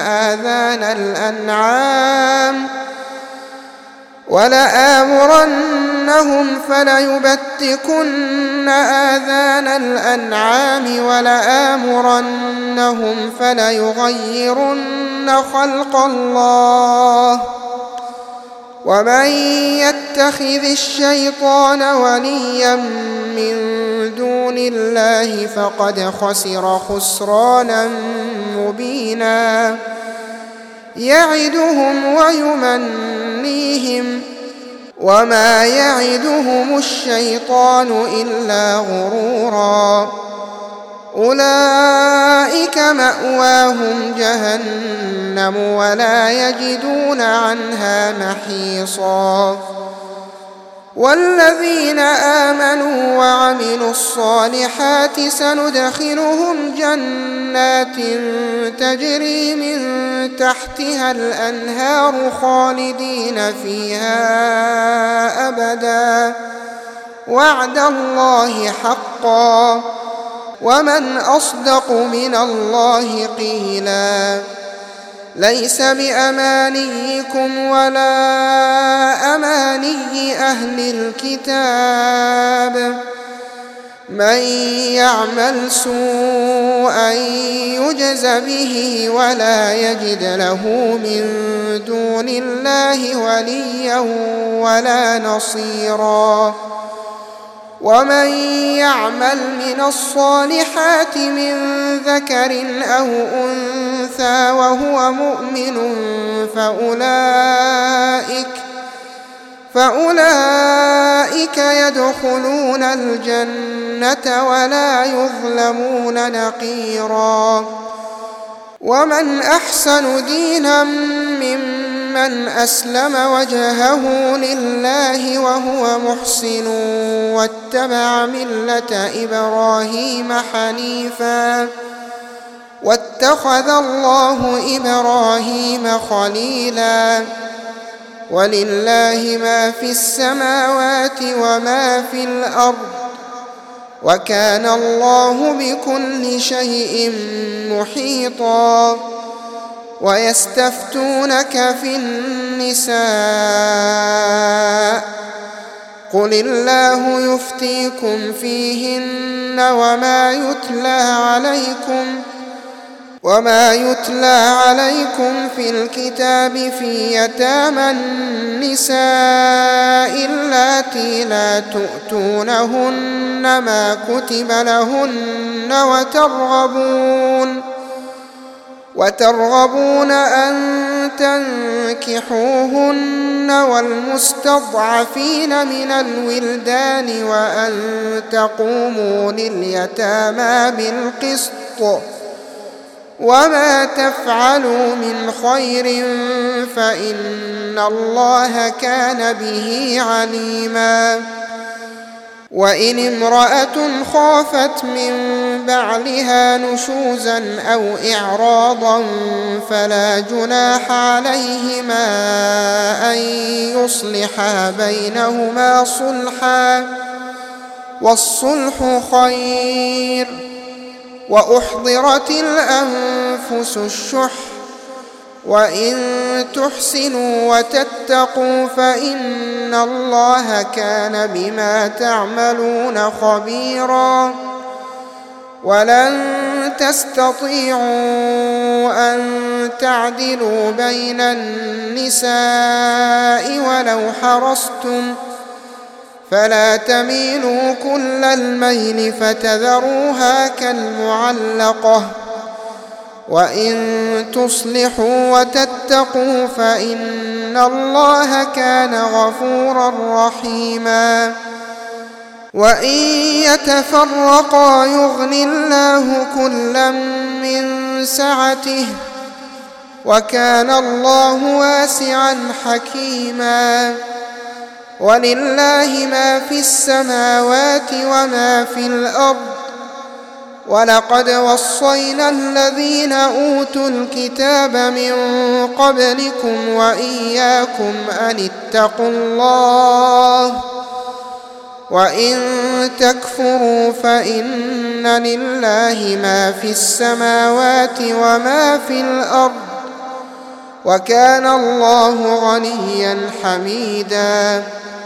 آذان الأنعام ولآمرنهم فليغيرن خلق الله. ومن يتخذ الشيطان وليا من دون الله فقد خسر خسرانا مبينا. يعدهم ويمنيهم وما يعدهم الشيطان إلا غرورا. أولئك مأواهم جهنم ولا يجدون عنها محيصا. والذين آمنوا وعملوا الصالحات سندخلهم جنات تجري من تحتها الأنهار خالدين فيها أبدا وعد الله حقا ومن أصدق من الله قيلا. ليس بأمانيكم ولا أماني أهل الكتاب من يعمل سوءا يجز به ولا يجد له من دون الله وليا ولا نصيرا. ومن يعمل من الصالحات من ذكر أو أنثى وهو مؤمن فأولئك يدخلون الجنة ولا يظلمون نقيرا. ومن أحسن دينا ممن أسلم وجهه لله وهو محسن واتبع ملة إبراهيم حنيفا واتخذ الله إبراهيم خليلا. ولله ما في السماوات وما في الأرض وكان الله بكل شيء محيطا. ويستفتونك في النساء قل الله يفتيكم فيهن وما يتلى عليكم في الكتاب في يتامى النساء اللاتي لا تؤتونهن ما كتب لهن وترغبون أن تنكحوهن والمستضعفين من الولدان وأن تقوموا لليتامى بالقسط وما تفعلوا من خير فإن الله كان به عليما. وإن امرأة خافت من بعلها نشوزا أو إعراضا فلا جناح عليهما أن يصلحا بينهما صلحا والصلح خير. وأحضرت الأنفس الشح وإن تحسنوا وتتقوا فإن الله كان بما تعملون خبيرا. ولن تستطيعوا أن تعدلوا بين النساء ولو حرصتم فلا تميلوا كل الميل فتذروها كالمعلقة. وإن تصلحوا وتتقوا فإن الله كان غفورا رحيما. وإن يتفرقا يغن الله كلا من سعته وكان الله واسعا حكيما. ولله ما في السماوات وما في الأرض ولقد وصينا الذين أوتوا الكتاب من قبلكم وإياكم أن اتقوا الله وإن تكفروا فإن لله ما في السماوات وما في الأرض وكان الله غنيا حميدا.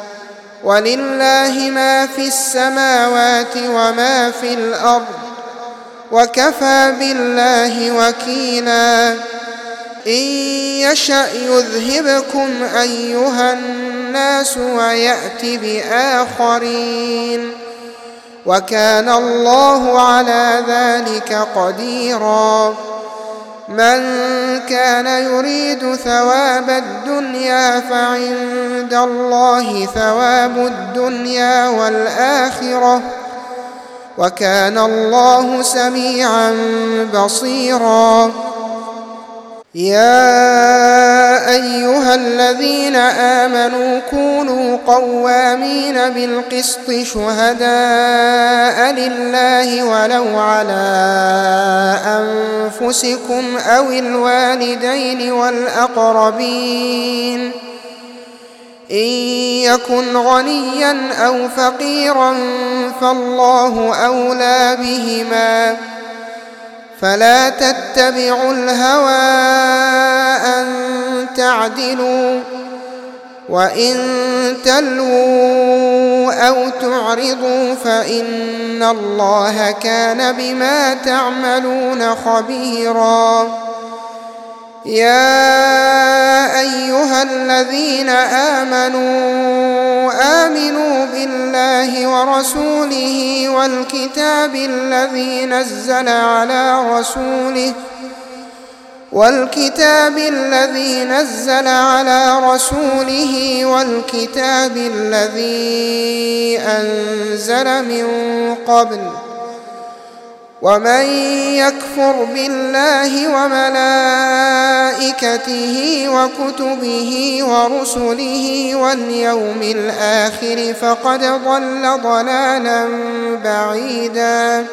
ولله ما في السماوات وما في الأرض وكفى بالله وكيلا. إن يشأ يذهبكم أيها الناس ويأت بآخرين وكان الله على ذلك قديرا. من كان يريد ثواب الدنيا فعند الله ثواب الدنيا والآخرة وكان الله سميعا بصيرا. يا أيها الذين آمنوا كونوا قوامين بالقسط شهداء لله ولو على أنفسكم أو الوالدين والأقربين إن يكن غنيا أو فقيرا فالله أولى بهما فلا تتبعوا الهوى أن تعدلوا وإن تلووا أو تعرضوا فإن الله كان بما تعملون خبيرا. يا أيها الذين آمنوا بالله ورسوله والكتاب الذي نزل على رسوله والكتاب الذي أنزل من قبل ومن يكفر بالله وملائكته وكتبه ورسله واليوم الآخر فقد ضل ضلالا بعيدا.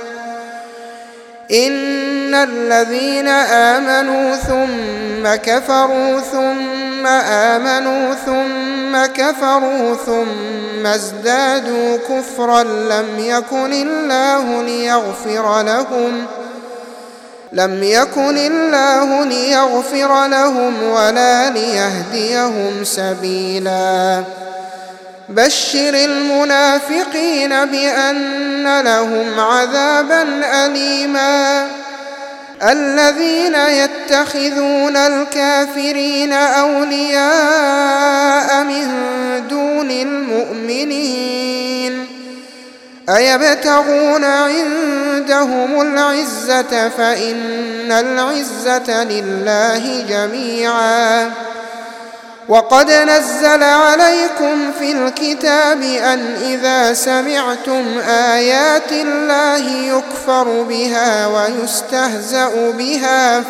إن الذين آمنوا ثم كفروا ثم آمنوا ثم كفروا ثم ازدادوا كفرا لم يكن الله ليغفر لهم ولا ليهديهم سبيلا. بشر المنافقين بأن لهم عذابا أليما. الذين يتخذون الكافرين أولياء من دون المؤمنين أيبتغون عندهم العزة فإن العزة لله جميعا. وقد نزل عليكم في الكتاب أن إذا سمعتم آيات الله يكفر بها ويستهزأ بها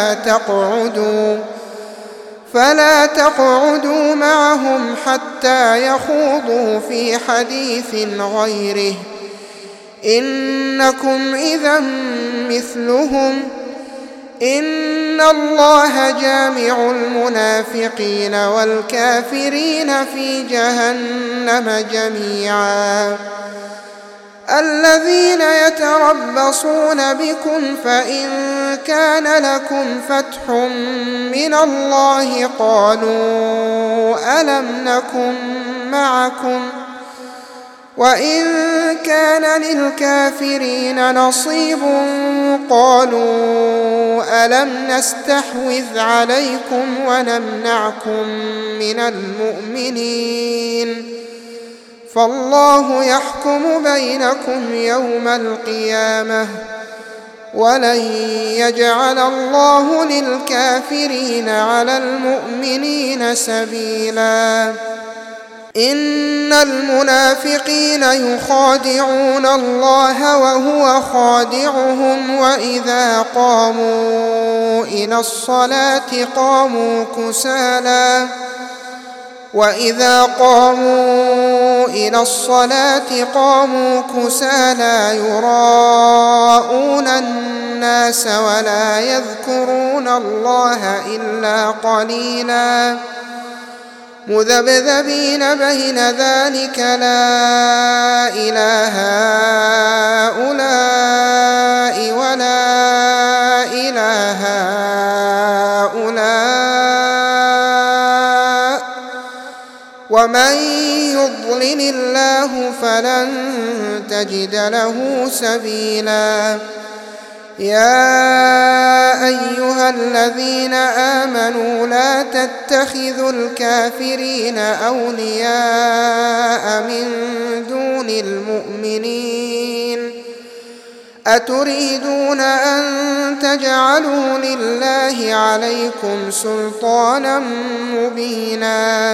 فلا تقعدوا معهم حتى يخوضوا في حديث غيره إنكم إذا مثلهم إن الله جامع المنافقين والكافرين في جهنم جميعا. الذين يتربصون بكم فإن كان لكم فتح من الله قالوا ألم نكن معكم وإن كان للكافرين نصيب قالوا ألم نستحوذ عليكم ونمنعكم من المؤمنين فالله يحكم بينكم يوم القيامة ولن يجعل الله للكافرين على المؤمنين سبيلا. إن المنافقين يخادعون الله وهو خادعهم وإذا قاموا إلى الصلاة قاموا كسالى يراءون الناس ولا يذكرون الله إلا قليلا مذبذبين بين ذلك لا إله هؤلاء ولا إله هؤلاء ومن يضلل الله فلن تجد له سبيلا. يا أيها الذين آمنوا لا تتخذوا الكافرين أولياء من دون المؤمنين أتريدون أن تجعلوا لله عليكم سلطانا مبينا.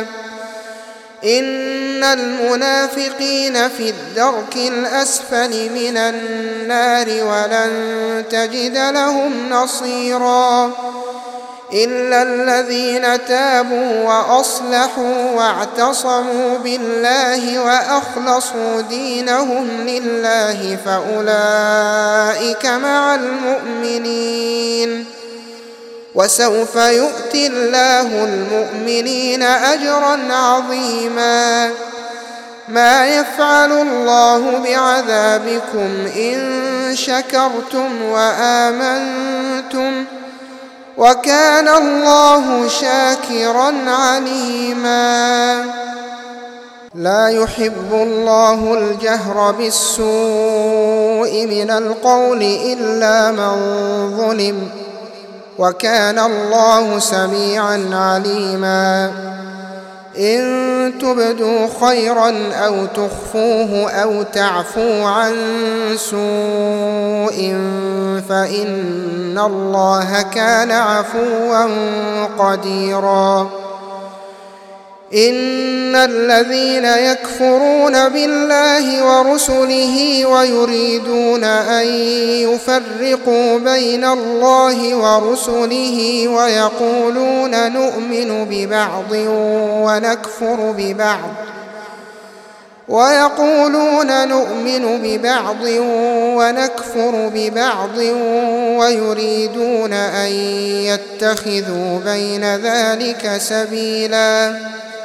إن المنافقين في الدرك الأسفل من النار ولن تجد لهم نصيرا إلا الذين تابوا وأصلحوا واعتصموا بالله وأخلصوا دينهم لله فأولئك مع المؤمنين وسوف يؤتي الله المؤمنين أجرا عظيما. ما يفعل الله بعذابكم إن شكرتم وآمنتم وكان الله شاكرا عليما. لا يحب الله الجهر بالسوء من القول إلا من ظلم وكان الله سميعا عليما. إن تبدوا خيرا أو تخفوه أو تعفوا عن سوء فإن الله كان عفوا قديرا. إن الذين يكفرون بالله ورسله ويريدون أن يفرقوا بين الله ورسله ويقولون نؤمن ببعض ونكفر ببعض ويريدون أن يتخذوا بين ذلك سبيلا.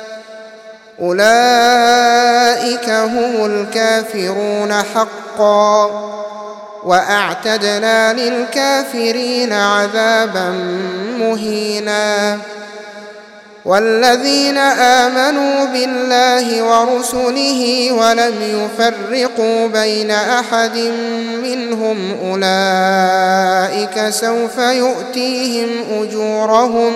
أولئك هم الكافرون حقا وأعتدنا للكافرين عذابا مهينا. والذين آمنوا بالله ورسله ولم يفرقوا بين أحد منهم أولئك سوف يؤتيهم أجورهم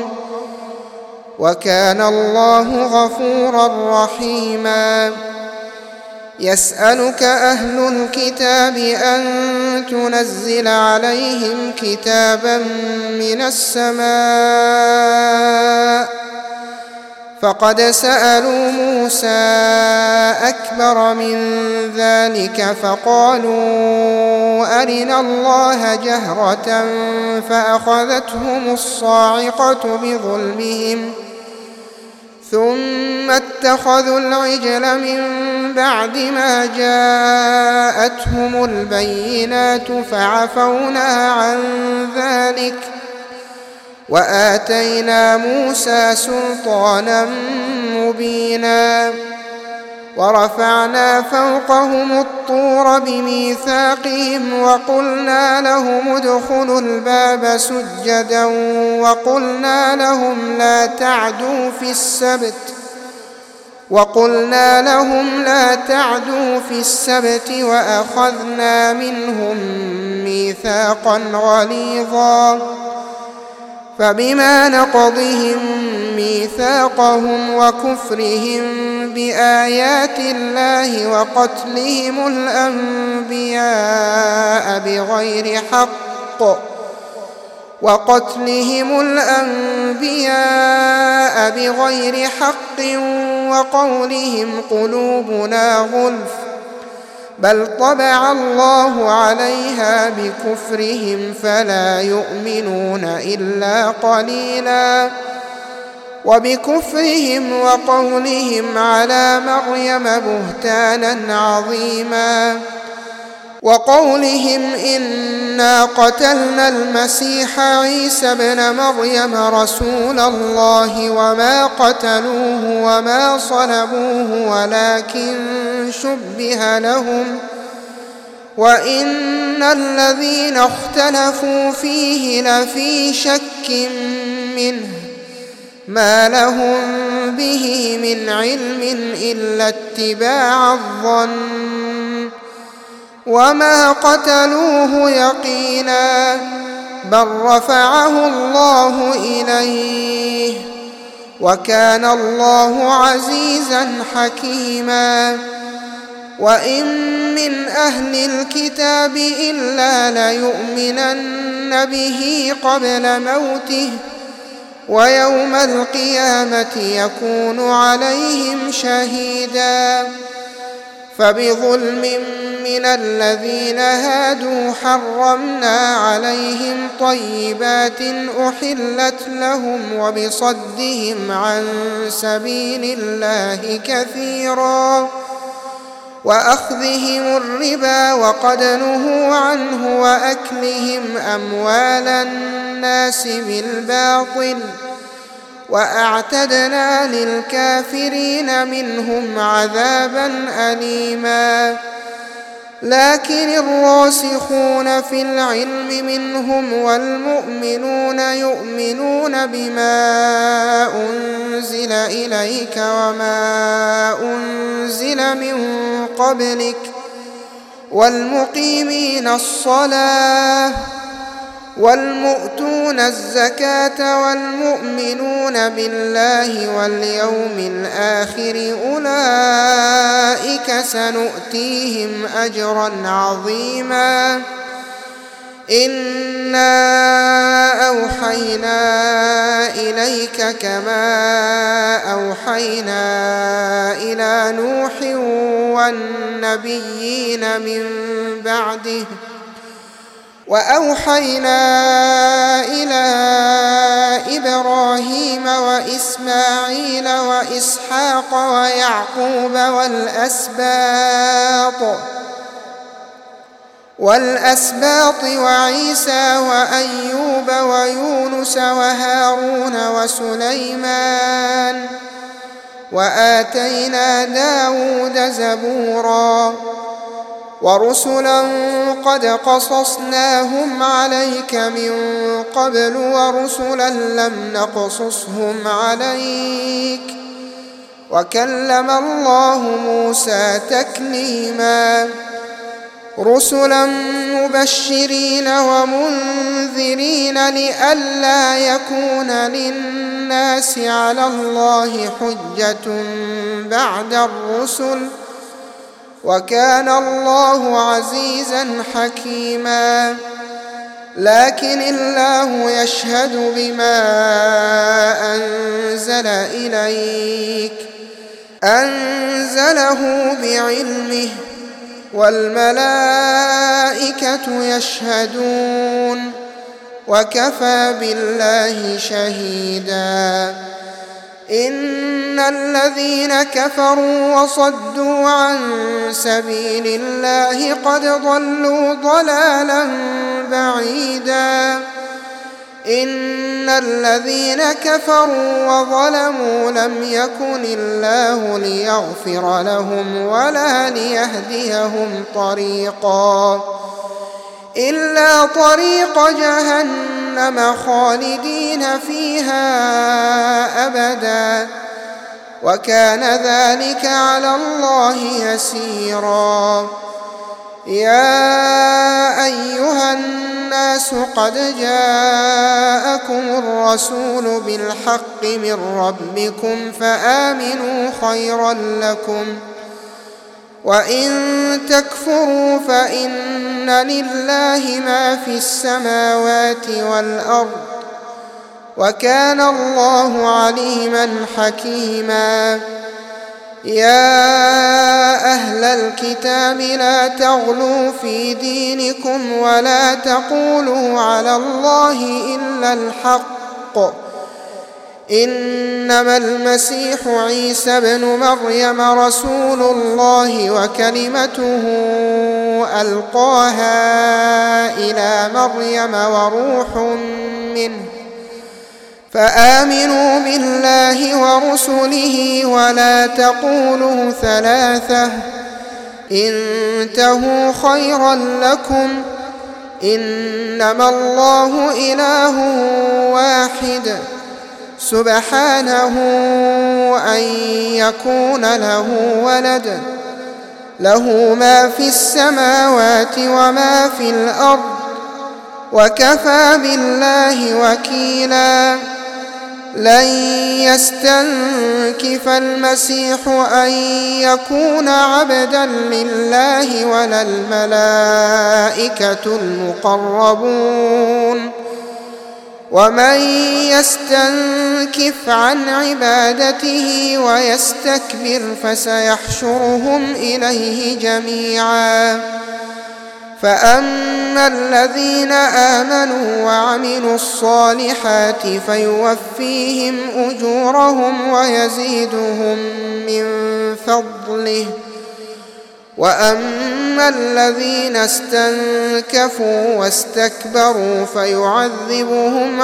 وكان الله غفورا رحيما. يسألك أهل الكتاب أن تنزل عليهم كتابا من السماء فقد سألوا موسى أكبر من ذلك فقالوا أرنا الله جهرة فأخذتهم الصاعقة بظلمهم ثم اتخذوا العجل من بعد ما جاءتهم البينات فعفونا عن ذلك وآتينا موسى سلطانا مبينا ورفعنا فوقهم الطور بميثاقهم وقلنا لهم ادخلوا الباب سجدا وقلنا لهم لا تعدوا في السبت وأخذنا منهم ميثاقا غليظا فبما نقضهم ميثاقهم وكفرهم بآيات الله وقتلهم الأنبياء بغير حق وقولهم قلوبنا غلف بل طبع الله عليها بكفرهم فلا يؤمنون إلا قليلا وبكفرهم وقولهم على مريم بهتانا عظيما وقولهم إنا قتلنا المسيح عيسى ابن مريم رسول الله وما قتلوه وما صلبوه ولكن شبه لهم وإن الذين اختلفوا فيه لفي شك منه ما لهم به من علم إلا اتباع الظن وما قتلوه يقينا بل رفعه الله إليه وكان الله عزيزا حكيما وإن من أهل الكتاب إلا ليؤمنن به قبل موته ويوم القيامة يكون عليهم شهيدا فبظلم من الذين هادوا حرمنا عليهم طيبات أحلت لهم وبصدهم عن سبيل الله كثيرا وأخذهم الربا وقد نهوا عنه وأكلهم أموال الناس بالباطل وأعتدنا للكافرين منهم عذابا أليما لكن الراسخون في العلم منهم والمؤمنون يؤمنون بما أنزل إليك وما أنزل من قبلك والمقيمين الصلاة والمؤتون الزكاة والمؤمنون بالله واليوم الآخر أولئك سنؤتيهم أجرا عظيما إنا أوحينا إليك كما أوحينا إلى نوح والنبيين من بعده وأوحينا إلى إبراهيم وإسماعيل وإسحاق ويعقوب والأسباط وعيسى وأيوب ويونس وهارون وسليمان وآتينا داود زبورا ورسلا قد قصصناهم عليك من قبل ورسلا لم نقصصهم عليك وكلم الله موسى تكليما رسلا مبشرين ومنذرين لئلا يكون للناس على الله حجة بعد الرسل وكان الله عزيزا حكيما. لكن الله يشهد بما أنزل إليك أنزله بعلمه والملائكة يشهدون وكفى بالله شهيدا. إن الذين كفروا وصدوا عن سبيل الله قد ضلوا ضلالا بعيدا. إن الذين كفروا وظلموا لم يكن الله ليغفر لهم ولا ليهديهم طريقا إلا طريق جهنم خالدين فيها أبدا، وكان ذلك على الله يسيرا. يا أيها الناس قد جاءكم الرسول بالحق من ربكم فآمنوا خيرا لكم، وإن تكفروا فإن لله ما في السماوات والأرض، وكان الله عليما حكيما. يا أهل الكتاب لا تغلوا في دينكم ولا تقولوا على الله إلا الحق، إنما المسيح عيسى بن مريم رسول الله وكلمته ألقاها إلى مريم وروح منه، فآمنوا بالله ورسله ولا تقولوا ثلاثة، انتهوا خيرا لكم، إنما الله إله واحد سبحانه أن يكون له ولد، له ما في السماوات وما في الأرض، وكفى بالله وكيلا. لن يستنكف المسيح أن يكون عبدا لله ولا الملائكة المقربون، ومن يستنكف عن عبادته ويستكبر فسيحشرهم إليه جميعا. فأما الذين آمنوا وعملوا الصالحات فيوفيهم أجورهم ويزيدهم من فضله، وأما الذين استنكفوا واستكبروا فيعذبهم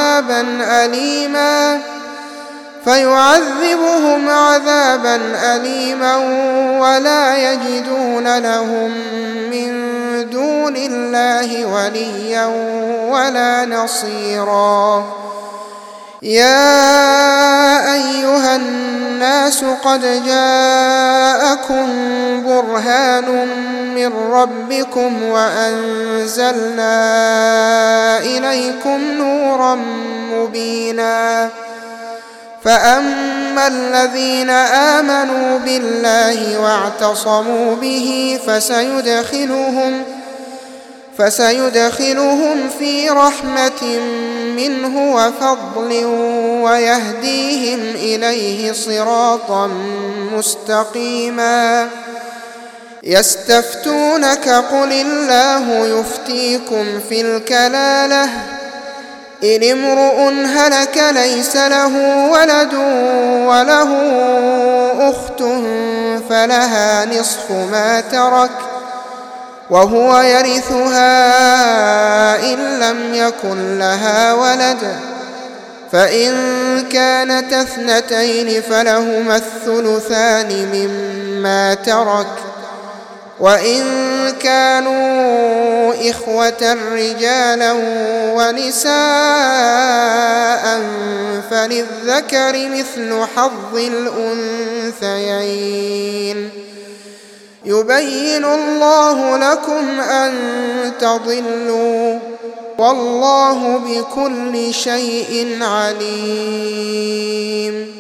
عذابا أليما ولا يجدون لهم من دون الله وليا ولا نصيرا. يا أيها الناس قد جاءكم برهان من ربكم وأنزلنا إليكم نورا مبينا. فأما الذين آمنوا بالله واعتصموا به فسيدخلهم في رحمة منه وفضل ويهديهم إليه صراطا مستقيما. يستفتونك قل الله يفتيكم في الكلالة إن امرؤ هلك ليس له ولد وله أخت فلها نصف ما ترك وهو يرثها إن لم يكن لها ولد، فإن كانت اثنتين فلهما الثلثان مما ترك، وإن كانوا إخوة رجالا ونساء فللذكر مثل حظ الأنثيين. يبين الله لكم أن تضلوا والله بكل شيء عليم.